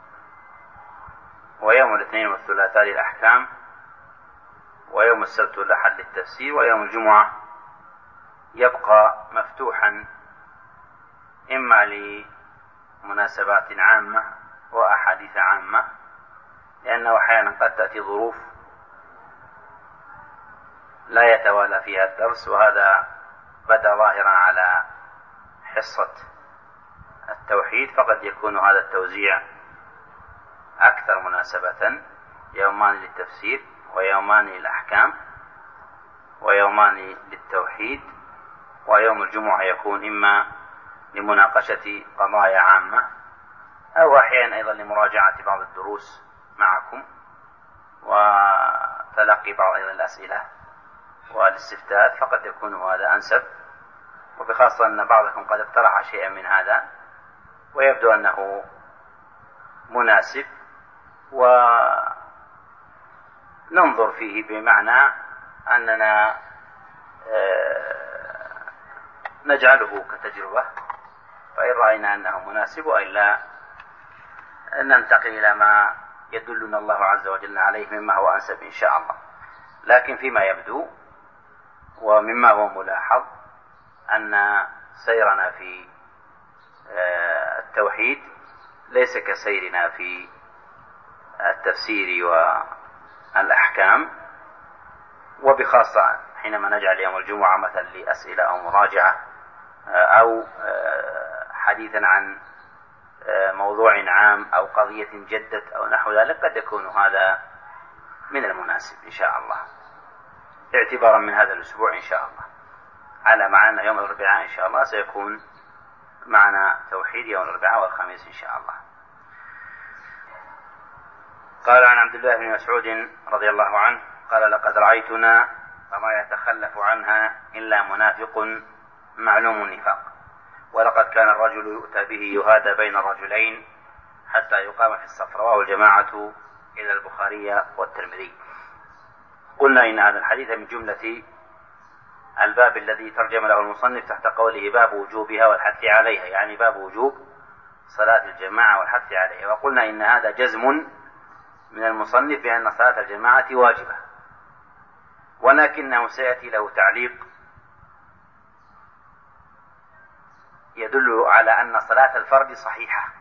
ويوم الاثنين والثلاثاء للأحكام، ويوم السبت والأحد للتفسير، ويوم الجمعة يبقى مفتوحا إما لمناسبات عامة وأحاديث عامة، لأنه أحيانا قد تأتي ظروف لا يتوالى فيها الدرس، وهذا بدا ظاهرا على حصة التوحيد، فقد يكون هذا التوزيع أكثر مناسبة، يومان للتفسير ويومان للأحكام ويومان للتوحيد، ويوم الجمعة يكون إما لمناقشة قضايا عامة أو أحيانا أيضا لمراجعة بعض الدروس معكم وتلقي بعض أيضا الأسئلة والاستفتاء، فقد يكون هذا أنسب، وبخاصة أن بعضكم قد اقترح شيئا من هذا ويبدو أنه مناسب، وننظر فيه بمعنى أننا نجعله كتجربة، فإن رأينا أنه مناسب وإلا ننتقل إلى ما يدلنا الله عز وجل عليه مما هو أنسب إن شاء الله. لكن فيما يبدو ومما هو ملاحظ أن سيرنا في التوحيد ليس كسيرنا في التفسير والأحكام، وبخاصة حينما نجعل يوم الجمعة مثلا لأسئلة أو مراجعة أو حديثا عن موضوع عام أو قضية جدت أو نحو ذلك، قد يكون هذا من المناسب إن شاء الله، اعتبارا من هذا الأسبوع إن شاء الله، على معنى يوم الأربعاء إن شاء الله سيكون معنا توحيد يوم الأربعاء والخميس إن شاء الله. قال عن عبد الله بن مسعود رضي الله عنه قال: لقد رأيتنا وما يتخلف عنها إلا منافق معلوم النفاق، ولقد كان الرجل يؤتى به يهادى بين الرجلين حتى يقام في الصف. رواه الجماعة إلى البخاري والترمذي. قلنا إن هذا الحديث من جملة الباب الذي ترجم له المصنف تحت قوله باب وجوبها والحث عليها، يعني باب وجوب صلاة الجماعة والحث عليها. وقلنا إن هذا جزم من المصنف بأن صلاة الجماعة واجبة، ولكنه سيأتي له تعليق يدل على أن صلاة الفرد صحيحة،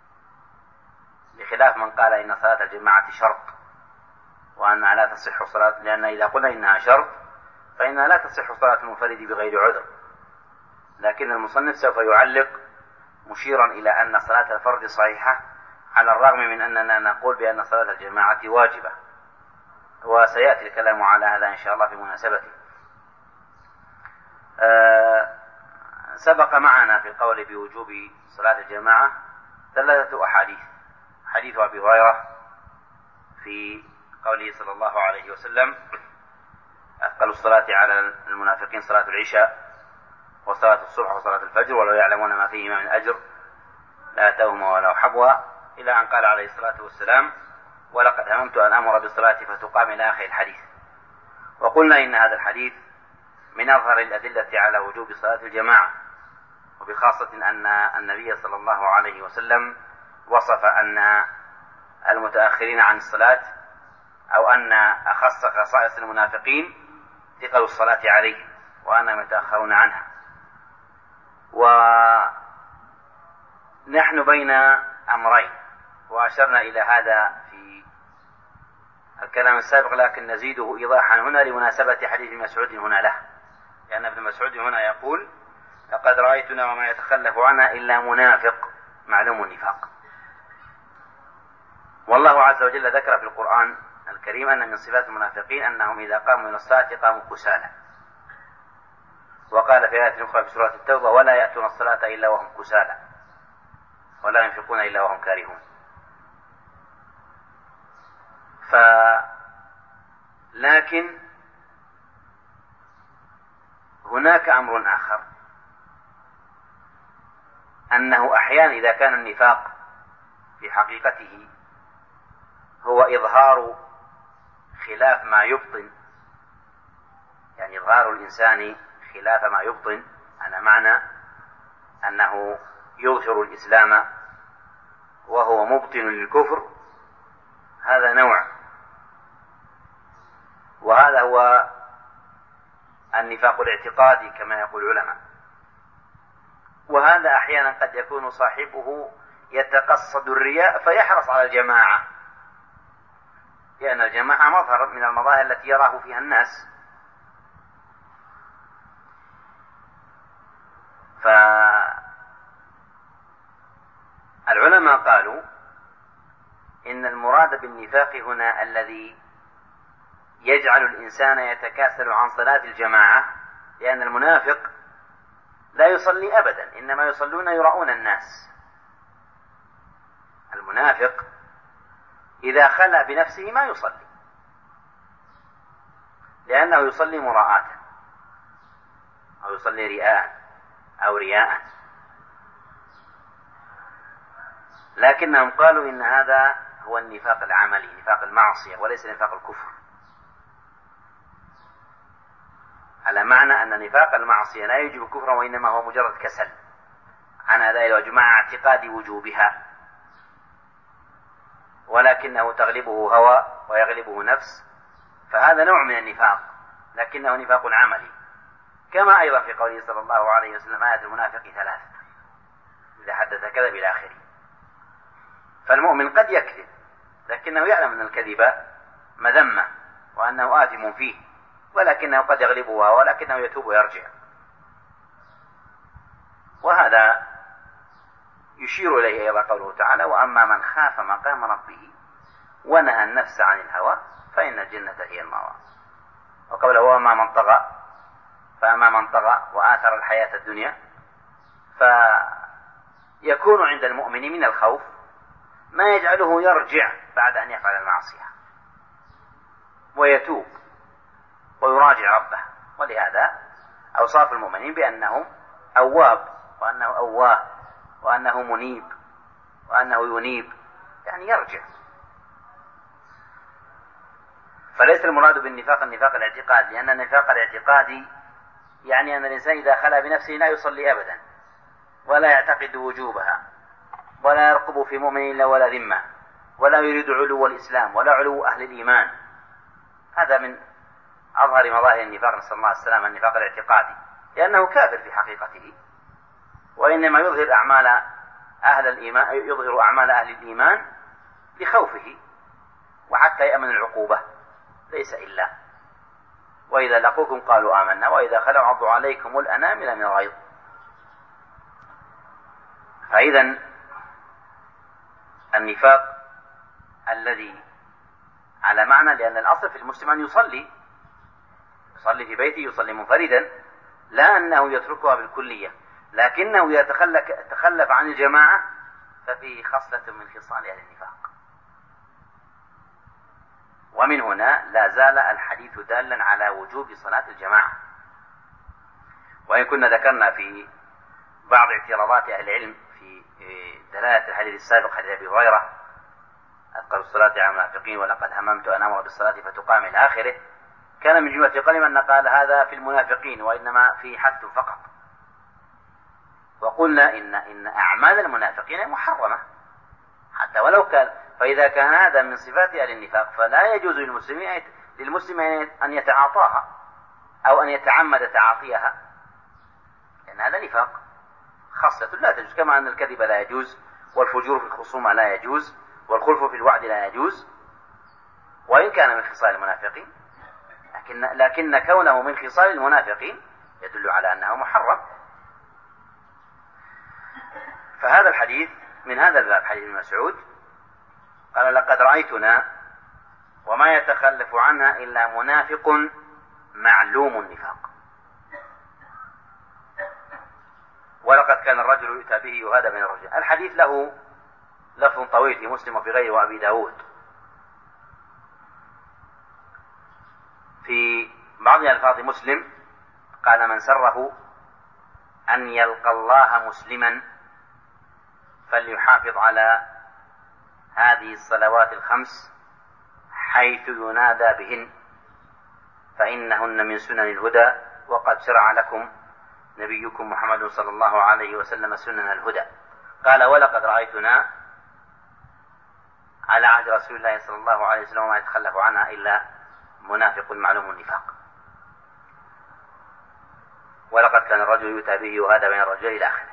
بخلاف من قال إن صلاة الجماعة شرط وأنها لا تصح صلاة، لأن إذا قلنا إنها شرط فإنها لا تصح صلاة المنفرد بغير عذر. لكن المصنف سوف يعلق مشيرا إلى أن صلاة الفرد صحيحة، على الرغم من أننا نقول بأن صلاة الجماعة واجبة، وسيأتي الكلام على هذا إن شاء الله في مناسبته. أه سبق معنا في القول بوجوب صلاة الجماعة ثلاثة أحاديث: حديث أبي هريرة في قوله صلى الله عليه وسلم: أثقل الصلاة على المنافقين صلاة العشاء وصلاة الصبح وصلاة الفجر ولو يعلمون ما فيهما من أجر لأتوهما ولو حبوا، إلى أن قال عليه الصلاة والسلام: ولقد هممت أن أمر بالصلاة فتقام، إلى آخر الحديث. وقلنا إن هذا الحديث من أظهر الأدلة على وجوب صلاة الجماعة، وبخاصة أن النبي صلى الله عليه وسلم وصف أن المتأخرين عن الصلاة أو أن أخص خصائص المنافقين ثقل الصلاة عليهم وأنهم يتأخرون عنها. ونحن بين أمرين، وأشرنا إلى هذا في الكلام السابق، لكن نزيده إيضاحا هنا لمناسبة حديث مسعود هنا له، لأن ابن مسعود هنا يقول: لقد رأيتنا وما يتخلف عنها إلا منافق معلوم النفاق. والله عز وجل ذكر في القرآن الكريم أن من صفات المنافقين أنهم إذا قاموا من الصلاة قاموا كسالى، وقال في آية أخرى في سورة التوبة: ولا يأتون الصلاة إلا وهم كسالى ولا ينفقون إلا وهم كارهون. ف لكن هناك أمر آخر، أنه أحيانا إذا كان النفاق في حقيقته هو إظهار خلاف ما يبطن، يعني إظهار الإنسان خلاف ما يبطن، على معنى أنه يظهر الإسلام وهو مبطن للكفر، هذا نوع، وهذا هو النفاق الاعتقادي كما يقول العلماء. وهذا أحيانا قد يكون صاحبه يتقصد الرياء فيحرص على الجماعة، لأن الجماعة مظهر من المظاهر التي يراه فيها الناس. فالعلماء قالوا إن المراد بالنفاق هنا الذي يجعل الإنسان يتكاسل عن صلاة الجماعة، لأن المنافق لا يصلي أبدا، إنما يصلون يراؤون الناس. المنافق إذا خلى بنفسه ما يصلي، لأنه يصلي مراءة أو يصلي رياء أو رياء. لكنهم قالوا إن هذا هو النفاق العملي، نفاق المعصية، وليس نفاق الكفر، على معنى أن نفاق المعصية لا يوجب كفرا، وإنما هو مجرد كسل عن أداء الواجب مع اعتقاد وجوبها، ولكنه تغلبه هوى ويغلبه نفس، فهذا نوع من النفاق، لكنه نفاق عملي. كما أيضا في قوله صلى الله عليه وسلم: آية المنافق ثلاث، إذا حدث كذب إلى آخره. فالمؤمن قد يكذب لكنه يعلم أن الكذب مذمة وأنه آثم فيه، ولكنه قد يغلبه ولكنه يتوب ويرجع. وهذا يشير إليه أيضا قوله تعالى: وأما من خاف مقام ربه ونهى النفس عن الهوى فإن الجنة هي المأوى. وقبله وأما من طغى، فأما من طغى وآثر الحياة الدنيا فيكون عند المؤمن من الخوف ما يجعله يرجع بعد أن يفعل المعصية ويتوب ويراجع ربه. ولهذا أوصاف المؤمنين بأنه أواب وأنه أواه وأنه منيب وأنه ينيب، يعني يرجع. فليس المراد بالنفاق النفاق الاعتقادي، لأن النفاق الاعتقادي يعني أن الإنسان إذا خلا بنفسه لا يصلي أبدا ولا يعتقد وجوبها ولا يرقب في مؤمن إلا ولا ذمة ولا يريد علو الإسلام ولا علو أهل الإيمان. هذا من أظهر مظاهر النفاق، نسأل الله السلامة، النفاق الاعتقادي، لأنه كافر في حقيقته، وإنما يظهر أعمال أهل الإيمان، يظهر أعمال أهل الإيمان لخوفه وحتى يأمن العقوبة، ليس إلا وإذا لقوكم قالوا آمنا وإذا خلوا عضوا عليكم الأنامل من الغيظ. فإذا النفاق الذي على معنى، لأن الأصل في المسلم أن يصلي يصلي في بيته، يصلي منفردا، لا أنه يتركها بالكلية، لكنه يتخلف عن الجماعة ففيه خصلة من خصال أهل النفاق. ومن هنا لا زال الحديث دالا على وجوب صلاة الجماعة. وإن كنا ذكرنا في بعض اعتراضات أهل العلم في دلالة الحديث السابق، حديث أبي هريرة أثقل الصلاة على المنافقين ولقد هممت أن أمر بالصلاة فتقام إلى آخره، كان من جملة قولهم أن قال هذا في المنافقين وإنما في حد فقط. وقلنا إن إن أعمال المنافقين محرمة حتى ولو كان، فإذا كان هذا من صفات أهل النفاق فلا يجوز للمسلمين للمسلمين أن يتعاطاها أو أن يتعمد تعاطيها، لأن هذا نفاق خاصة لا تجوز، كما أن الكذب لا يجوز والفجور في الخصومة لا يجوز والخلف في الوعد لا يجوز، وإن كان من خصال المنافقين، لكن, لكن كونه من خصال المنافقين يدل على أنه محرم. فهذا الحديث من هذا الباب، حديث ابن مسعود قال لقد رأيتنا وما يتخلف عنها إلا منافق معلوم النفاق. ولقد كان الرجل يؤتى به يهادى بين الرجل. الحديث له لفظ طويل في مسلم وفي غيره وأبي داود. في بعض ألفاظ مسلم قال من سره أن يلقى الله مسلما فليحافظ على هذه الصلوات الخمس حيث ينادى بهن فإنهن من سنن الهدى وقد شرع لكم نبيكم محمد صلى الله عليه وسلم سنن الهدى. قال ولقد رأيتنا على عهد رسول الله صلى الله عليه وسلم وما يتخلف عنها إلا منافق معلوم النفاق. ولقد كان الرجل يؤتى به وهذا بين الرجل إلى آخره.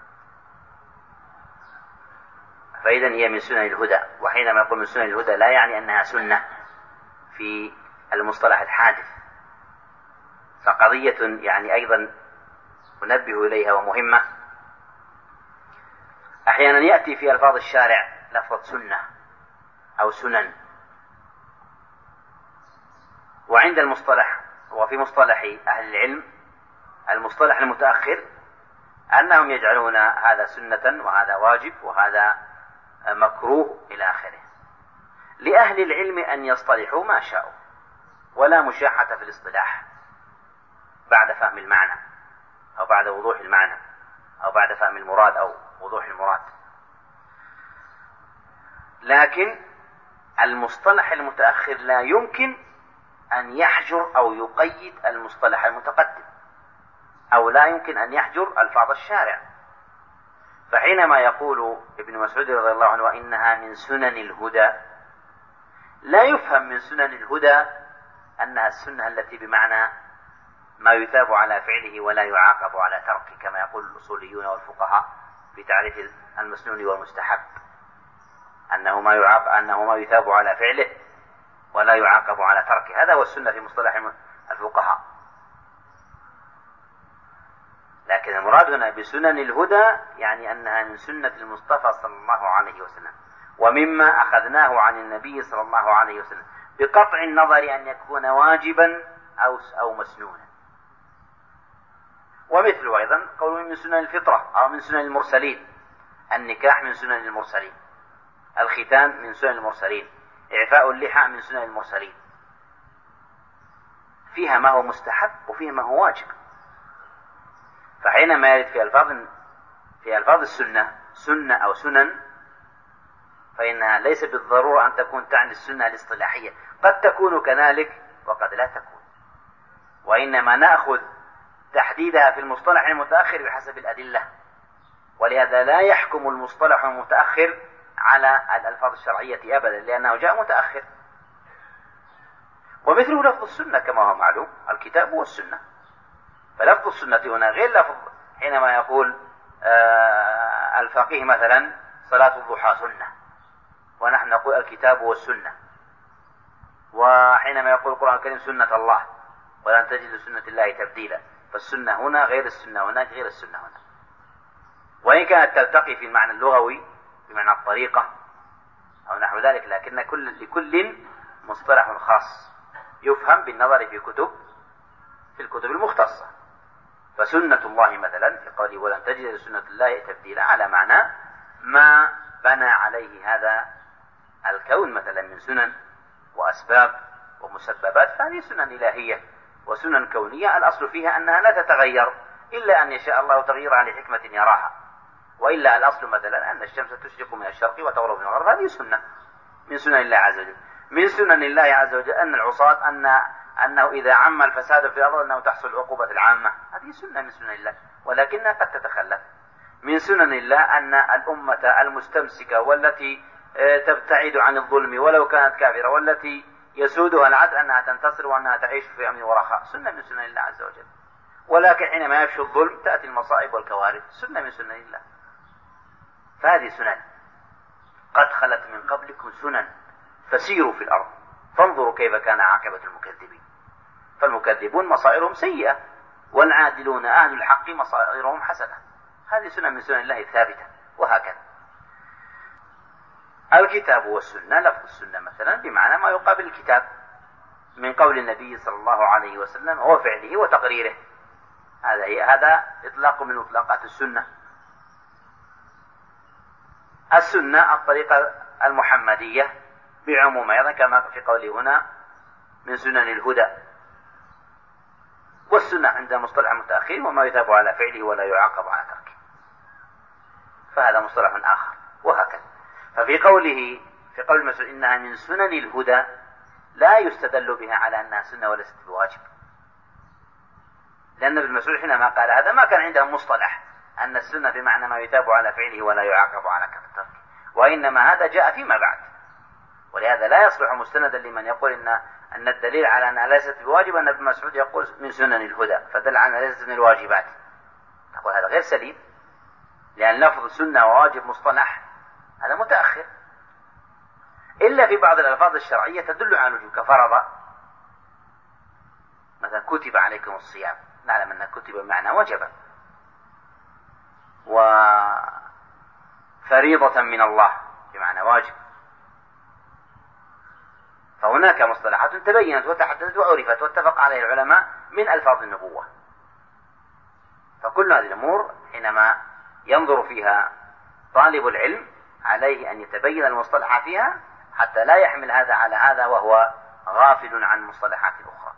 فإذا هي من سنن الهدى، وحينما يقول من سنن الهدى لا يعني أنها سنة في المصطلح الحادث، فقضية يعني أيضا ننبه إليها ومهمة. أحيانا يأتي في ألفاظ الشارع لفظة سنة أو سنن، وعند المصطلح وفي مصطلح أهل العلم المصطلح المتأخر أنهم يجعلون هذا سنة وهذا واجب وهذا مكروه إلى آخره. لأهل العلم أن يصطلحوا ما شاءوا ولا مشاحة في الاصطلاح بعد فهم المعنى أو بعد وضوح المعنى أو بعد فهم المراد أو وضوح المراد. لكن المصطلح المتأخر لا يمكن أن يحجر أو يقيد المصطلح المتقدم، أو لا يمكن أن يحجر ألفاظ الشارع. فحينما يقول ابن مسعود رضي الله عنه وإنها من سنن الهدى، لا يفهم من سنن الهدى أنها السنة التي بمعنى ما يثاب على فعله ولا يعاقب على تركه، كما يقول الأصوليون والفقهاء في تعريف المسنون والمستحب، أنه ما يعاقب أنه ما يثاب على فعله ولا يعاقب على تركه. هذا هو السنة في مصطلح الفقهاء. لكن المراد هنا بسنن الهدى يعني أنها من سنة المصطفى صلى الله عليه وسلم، ومما أخذناه عن النبي صلى الله عليه وسلم، بقطع النظر أن يكون واجبا أو أو مسنونا. ومثله أيضا قوله من سنن الفطرة أو من سنن المرسلين، النكاح من سنن المرسلين، الختان من سنن المرسلين، إعفاء اللحى من سنن المرسلين. فيها ما هو مستحب وفيها ما هو واجب. فحينما يرد في ألفاظ في ألفاظ السنة سنة أو سنن، فإنها ليس بالضرورة أن تكون تعني السنة الاصطلاحية، قد تكون كذلك وقد لا تكون، وإنما نأخذ تحديدها في المصطلح المتأخر بحسب الأدلة. ولهذا لا يحكم المصطلح المتأخر على الألفاظ الشرعية أبدا، لأنه جاء متأخر. ومثله لفظ السنة كما هو معلوم، الكتاب والسنة. فلفظ السنة هنا غير لفظ حينما يقول آه الفقيه مثلا صلاة الضحى سنة، ونحن نقول الكتاب والسنة. وحينما يقول القرآن الكريم سنة الله ولن تجد سنة الله تبديلا، فالسنة هنا غير السنة هناك غير السنة هنا، وإن كانت تلتقي في المعنى اللغوي بمعنى الطريقة أو نحو ذلك، لكن كل لكل مصطلح خاص يفهم بالنظر في كتب في الكتب المختصة. فسنة الله مثلا في قوله ولن تجد سنة الله تبديلا على معنى ما بنى عليه هذا الكون مثلا من سنن وأسباب ومسببات، فهذه سنن إلهية وسنن كونية الأصل فيها أنها لا تتغير إلا أن يشاء الله تغييرها لحكمة يراها. وإلا الأصل مثلا أن الشمس تشرق من الشرق وتغرب من الغرب، هذه سنة من سنن الله عز وجل. من سنن الله عز وجل أن العصاة أن أنه إذا عم الفساد في الأرض أنه تحصل العقوبة العامة، هذه سنة من سنن الله ولكنها قد تتخلف. من سنن الله أن الأمة المستمسكة والتي تبتعد عن الظلم ولو كانت كافرة والتي يسودها العدل أنها تنتصر وأنها تعيش في أمن ورخاء، سنة من سنن الله عز وجل. ولكن حينما يفشو الظلم تأتي المصائب والكوارث، سنة من سنن الله. فهذه سنن قد خلت من قبلكم سنن فسيروا في الأرض فانظروا كيف كان عاقبة المكذبين. فالمكذبون مصائرهم سيئة والعادلون أهل الحق مصائرهم حسنة. هذه سنة من سنن الله الثابتة. وهكذا الكتاب والسنة، لفظ السنة مثلا بمعنى ما يقابل الكتاب من قول النبي صلى الله عليه وسلم وفعله وتقريره، هذا هي هذا إطلاق من إطلاقات السنة. السنة الطريقة المحمدية بعموم أيضا كما في قوله هنا من سنن الهدى. والسنة عند مصطلح متأخر وما يثاب على فعله ولا يعاقب على تركه، فهذا مصطلح آخر. وهكذا ففي قوله في قول المسعود إنها من سنن الهدى لا يستدل بها على أنها سنة وليست بواجب، لأن ابن مسعود حينما قال هذا ما كان عندهم مصطلح أن السنة بمعنى ما يثاب على فعله ولا يعاقب على تركه، وإنما هذا جاء فيما بعد. ولهذا لا يصلح مستندا لمن يقول إن أن الدليل على أنها ليست بواجب أن ابن مسعود يقول من سنن الهدى فدل على أنها ليست من الواجبات. تقول هذا غير سليم، لأن لفظ سنة وواجب مصطلح هذا متأخر، إلا في بعض الألفاظ الشرعية تدل على الوجوب كفرض مثلا كتب عليكم الصيام، نعلم أن كتب بمعنى وجب، وفريضة من الله بمعنى واجب. فهناك مصطلحات تبينت وتحدثت وعرفت واتفق عليها العلماء من ألفاظ النبوة. فكل هذه الأمور حينما ينظر فيها طالب العلم عليه أن يتبين المصطلح فيها حتى لا يحمل هذا على هذا وهو غافل عن مصطلحات أخرى.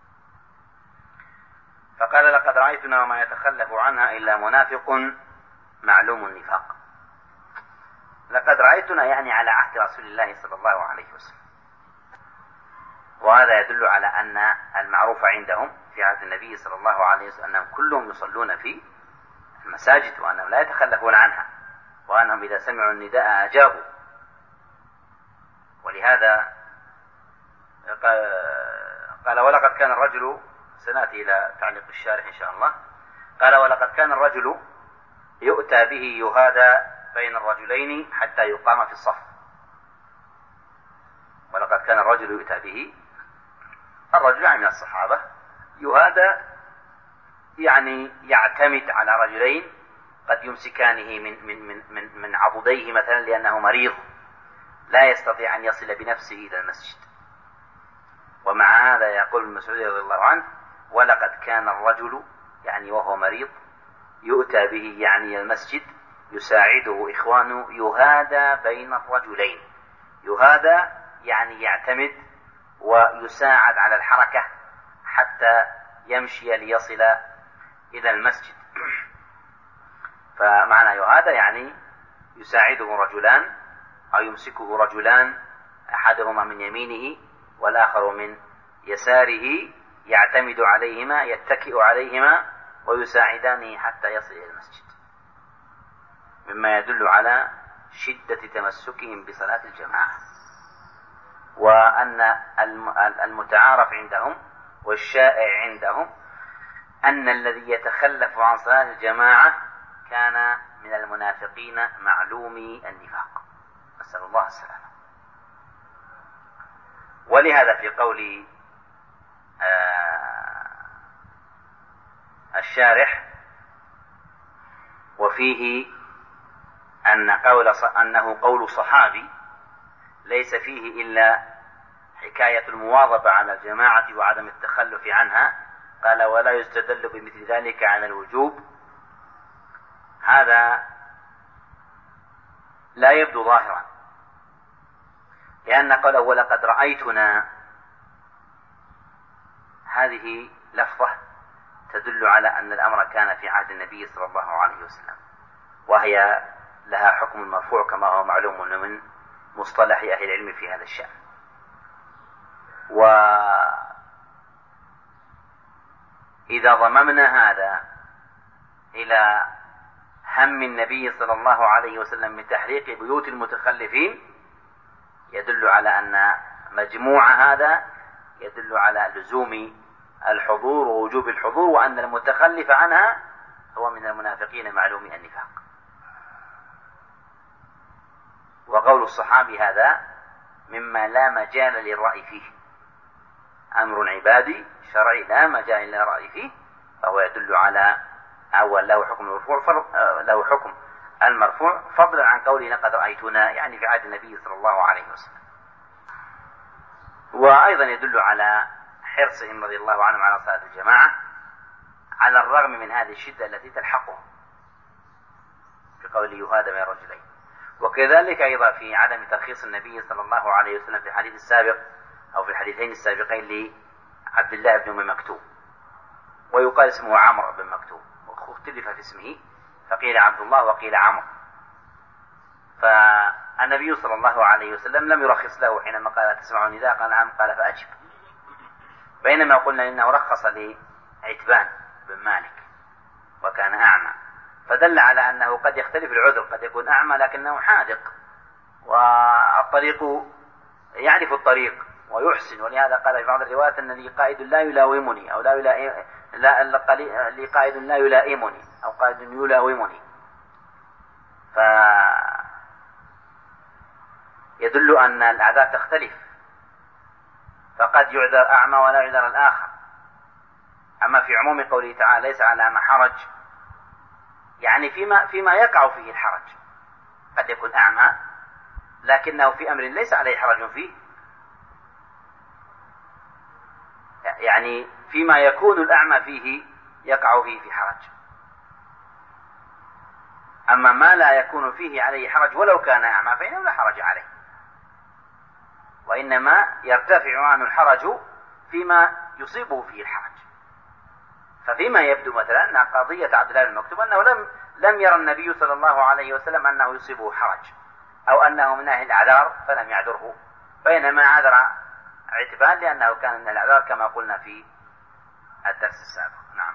فقال لقد رأيتنا وما يتخلف عنها إلا منافق معلوم النفاق. لقد رأيتنا يعني على عهد رسول الله صلى الله عليه وسلم، وهذا يدل على أن المعروف عندهم في عهد النبي صلى الله عليه وسلم أنهم كلهم يصلون في المساجد وأنهم لا يتخلفون عنها، وأنهم إذا سمعوا النداء أجابوا. ولهذا قال ولقد كان الرجل، سنأتي إلى تعليق الشارح إن شاء الله، قال ولقد كان الرجل يؤتى به يهادى بين الرجلين حتى يقام في الصف. ولقد كان الرجل يؤتى به، الرجل يعني من الصحابة، يهادى يعني يعتمد على رجلين قد يمسكانه من من من من, من عضديه مثلا لأنه مريض لا يستطيع أن يصل بنفسه إلى المسجد. ومع هذا يقول ابن مسعود رضي الله عنه: ولقد كان الرجل يعني وهو مريض يؤتى به يعني المسجد يساعده إخوانه يهادى بين الرجلين. يهادى يعني يعتمد ويساعد على الحركة حتى يمشي ليصل إلى المسجد. فمعنى يهادى يعني يساعده رجلان أو يمسكه رجلان، أحدهما من يمينه والآخر من يساره، يعتمد عليهما يتكئ عليهما ويساعدانه حتى يصل إلى المسجد، مما يدل على شدة تمسكهم بصلاة الجماعة، وأن المتعارف عندهم والشائع عندهم أن الذي يتخلف عن صلاة الجماعة كان من المنافقين معلومي النفاق، نسأل الله السلامة. ولهذا في قول الشارح: وفيه أن قول أنه قول صحابي ليس فيه إلا حكاية المواظبة على الجماعة وعدم التخلف عنها. قال: ولا يستدل بمثل ذلك على الوجوب. هذا لا يبدو ظاهرا، لأن قوله ولقد رأيتنا هذه لفظة تدل على أن الأمر كان في عهد النبي صلى الله عليه وسلم، وهي لها حكم المرفوع كما هو معلوم من مصطلح أهل العلم في هذا الشأن. وإذا ضممنا هذا إلى هم النبي صلى الله عليه وسلم من تحريق بيوت المتخلفين يدل على أن مجموع هذا يدل على لزوم الحضور ووجوب الحضور، وأن المتخلف عنها هو من المنافقين معلوم النفاق. وقول الصحابي هذا مما لا مجال للرأي فيه، أمر عبادي شرعي لا مجال للرأي فيه، فهو يدل على أول له حكم المرفوع له حكم المرفوع فضلا عن قوله لقد رأيتنا يعني في عهد النبي صلى الله عليه وسلم. وأيضا يدل على حرصهم رضي الله عنهم على صلاة الجماعة على الرغم من هذه الشدة التي تلحقهم في قوله يهادى بين الرجلين. وكذلك أيضا في عدم ترخيص النبي صلى الله عليه وسلم في الحديث السابق أو في الحديثين السابقين لعبد الله بن أم مكتوم، ويقال اسمه عمرو بن مكتوم، واختلف في اسمه فقيل عبد الله وقيل عمرو. فالنبي صلى الله عليه وسلم لم يرخص له حينما قال تسمع النداء قال نعم قال فأجب، بينما قلنا إنه رخص لعتبان بن مالك وكان أعمى، فدل على أنه قد يختلف العذر، قد يكون أعمى لكنه حاذق والطريق يعرف الطريق ويحسن. ولهذا قال في بعض الروايات أن لي قائد لا يلاومني أو لا يلائم لا لي قائد لا يلائمني أو قائد يلاومني، فيدل أن الأعذار تختلف، فقد يعذر أعمى ولا يعذر الآخر. أما في عموم قوله تعالى ليس على ما حرج، يعني فيما, فيما يقع فيه الحرج، قد يكون أعمى لكنه في أمر ليس عليه حرج فيه، يعني فيما يكون الأعمى فيه يقع فيه في حرج. أما ما لا يكون فيه عليه حرج ولو كان أعمى فإنه لا حرج عليه، وإنما يرتفع عنه الحرج فيما يصيبه فيه الحرج. ففيما يبدو مثلا أن قضية عبد الله بن مكتوم أنه لم لم يرى النبي صلى الله عليه وسلم أنه يصيبه حرج أو أنه من أهل الأعذار فلم يعذره، بينما عذر عتبان لأنه كان من الأعذار كما قلنا في الدرس السابق. نعم.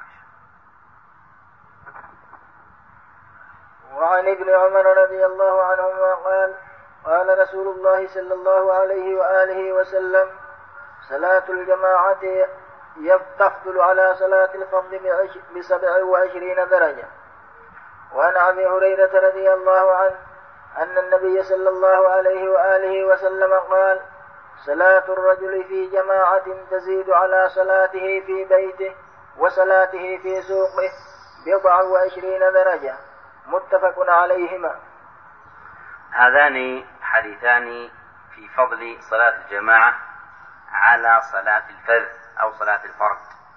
وعن ابن عمر رضي الله عنهما قال قال رسول الله صلى الله عليه وآله وسلم صلاة الجماعة تفضل على صلاة الفرد بسبع وعشرين درجة. وعن أبي هريرة رضي الله عنه أن النبي صلى الله عليه وآله وسلم قال صلاة الرجل في جماعة تزيد على صلاته في بيته وصلاته في سوقه بضع وعشرين درجة، متفق عليهما. هذان حديثان في فضل صلاة الجماعة على صلاة الفذ أو صلاة الفرد.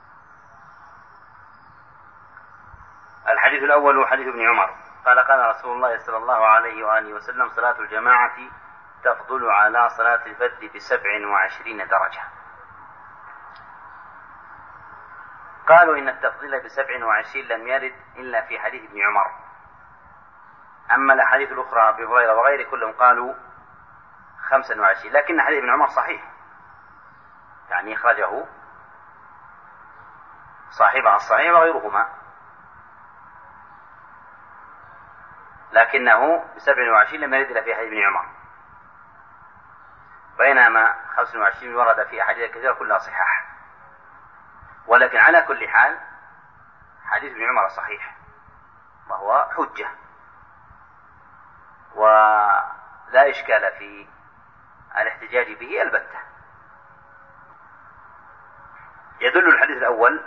الحديث الأول هو حديث ابن عمر قال قال رسول الله صلى الله عليه وآله وسلم صلاة الجماعة تفضل على صلاة الفذ بسبع وعشرين درجة. قالوا إن التفضيل بسبع وعشرين لم يرد إلا في حديث ابن عمر، أما الأحاديث الأخرى أبي هريرة وغيره كلهم قالوا خمسا وعشرين، لكن حديث ابن عمر صحيح، يعني إخرجه صاحبها الصحيح وغيرهما، لكنه بسبع وعشرين لم يرد إلا في حديث ابن عمر، بينما خمس وعشرين ورد في أحاديث كثيرة كلها صحاح. ولكن على كل حال حديث ابن عمر صحيح وهو حجة ولا إشكال في الاحتجاج به البتة. يدل الحديث الأول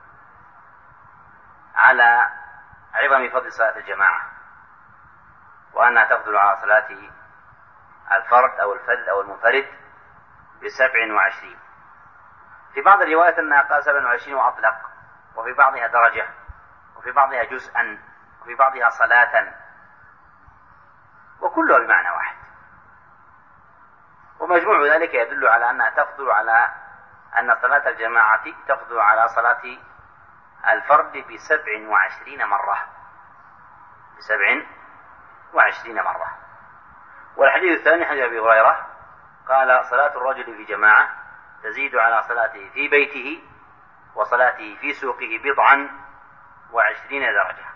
على عظم فضل صلاة الجماعة وأنها تفضل على صلاة الفرد أو الفذ أو المنفرد بسبع وعشرين. في بعض الروايات أنها قال سبع وعشرين وأطلق، وفي بعضها درجة، وفي بعضها جزءا، وفي بعضها صلاة، وكلها بمعنى واحد، ومجموع ذلك يدل على أنها تفضل على أن صلاة الجماعة تفضل على صلاة الفرد بسبع وعشرين مرة بسبع وعشرين مرة. والحديث الثاني حديث أبي هريرة قال صلاة الرجل في جماعة تزيد على صلاته في بيته وصلاته في سوقه بضعا وعشرين درجة.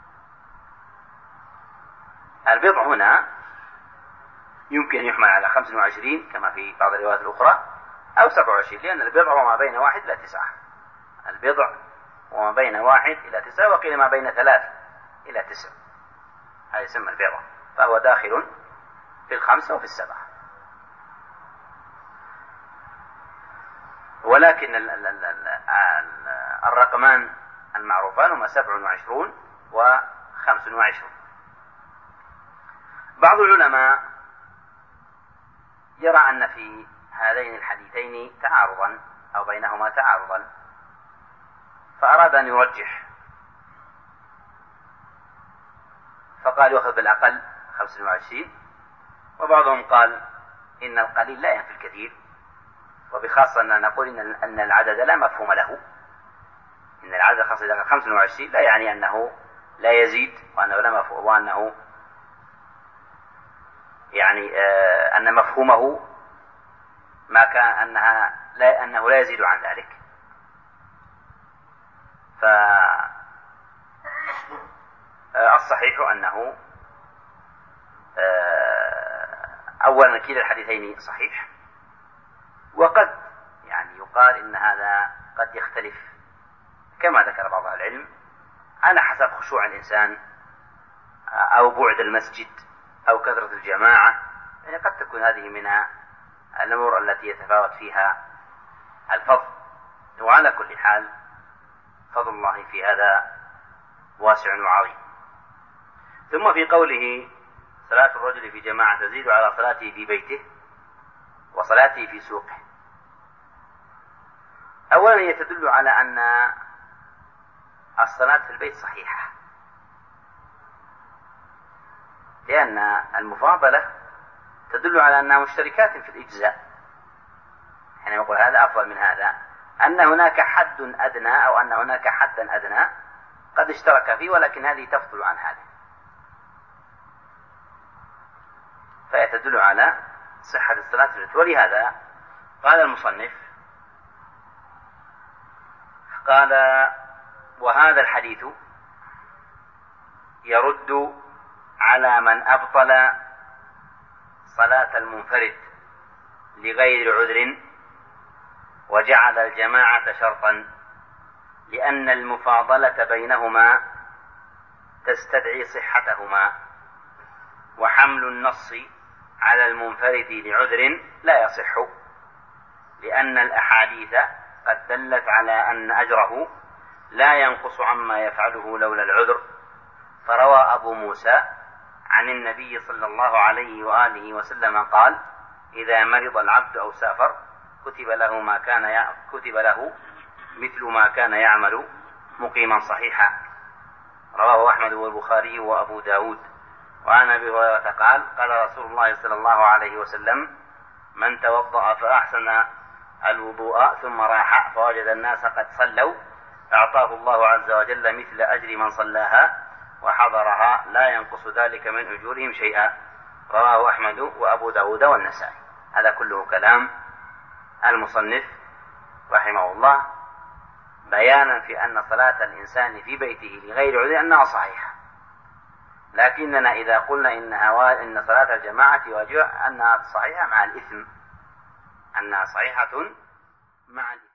البضع هنا يمكن أن يحمل على خمس وعشرين كما في بعض الروايات الأخرى أو سبع وعشرين، لأن البضع هو ما بين واحد إلى تسعة، البضع هو ما بين واحد إلى تسعة، وقيل ما بين ثلاث إلى تسع، هذا يسمى البضع، فهو داخل في الخمسة وفي السبعة. ولكن ال ال ال ال الرقمان المعروفان هما سبع وعشرون وخمس وعشرون. بعض العلماء يرى أن في هذين الحديثين تعارضا أو بينهما تعارضا، فأراد أن يرجح، فقال يأخذ بالأقل خمس وعشرين، وبعضهم قال إن القليل لا ينفي الكثير، وبخاصة أن نقول إن, أن العدد لا مفهوم له، إن العدد خاصة إذا كان خمس وعشرين لا يعني أنه لا يزيد وأنه لا مفهوم، وأنه يعني آه أن مفهومه ما كان أنها لا أنه لا يزيد عن ذلك. فالصحيح أنه آه أولا كلا الحديثين صحيح، وقد يعني يقال إن هذا قد يختلف كما ذكر بعض العلم على حسب خشوع الإنسان أو بعد المسجد أو كثرة الجماعة، يعني قد تكون هذه من الأمور التي يتفاوت فيها الفضل. وعلى كل حال فضل الله في هذا واسع وعظيم. ثم في قوله صلاة الرجل في جماعة تزيد على صلاته في بيته وصلاته في سوقه، أولا هي تدل على أن الصلاة في البيت صحيحة، لأن المفاضلة تدل على أنها مشتركات في الإجزاء، يعني يقول هذا أفضل من هذا، أن هناك حد أدنى أو أن هناك حدا أدنى قد اشترك فيه، ولكن هذه تفضل عن هذا، فيتدل على صحة الصلاة في البيت. ولهذا قال المصنف قال وهذا الحديث يرد على من أبطل صلاة المنفرد لغير عذر وجعل الجماعة شرطا، لأن المفاضلة بينهما تستدعي صحتهما، وحمل النص على المنفرد لعذر لا يصح، لأن الأحاديث قد دلت على أن أجره لا ينقص عما يفعله لولا العذر. فروى أبو موسى عن النبي صلى الله عليه وآله وسلم قال إذا مرض العبد أو سافر كتب له ما كان كتب له مثل ما كان يعمل مقيما صحيحا. رواه أحمد والبخاري وأبو داود. وعن أبي هريرة قال قال رسول الله صلى الله عليه وسلم من توضأ فأحسن الوضوء ثم راح فوجد الناس قد صلوا أعطاه الله عز وجل مثل أجر من صلاها وحضرها لا ينقص ذلك من أجورهم شيئا. رواه أحمد وأبو داود والنسائي. هذا كله كلام المصنف رحمه الله بيانا في أن صلاة الإنسان في بيته لغير عذر أنها صحيحة، لكننا إذا قلنا إنها إن صلاة الجماعة واجبة أنها صحيحة مع الإثم، أنها صحيحة مع الإثم.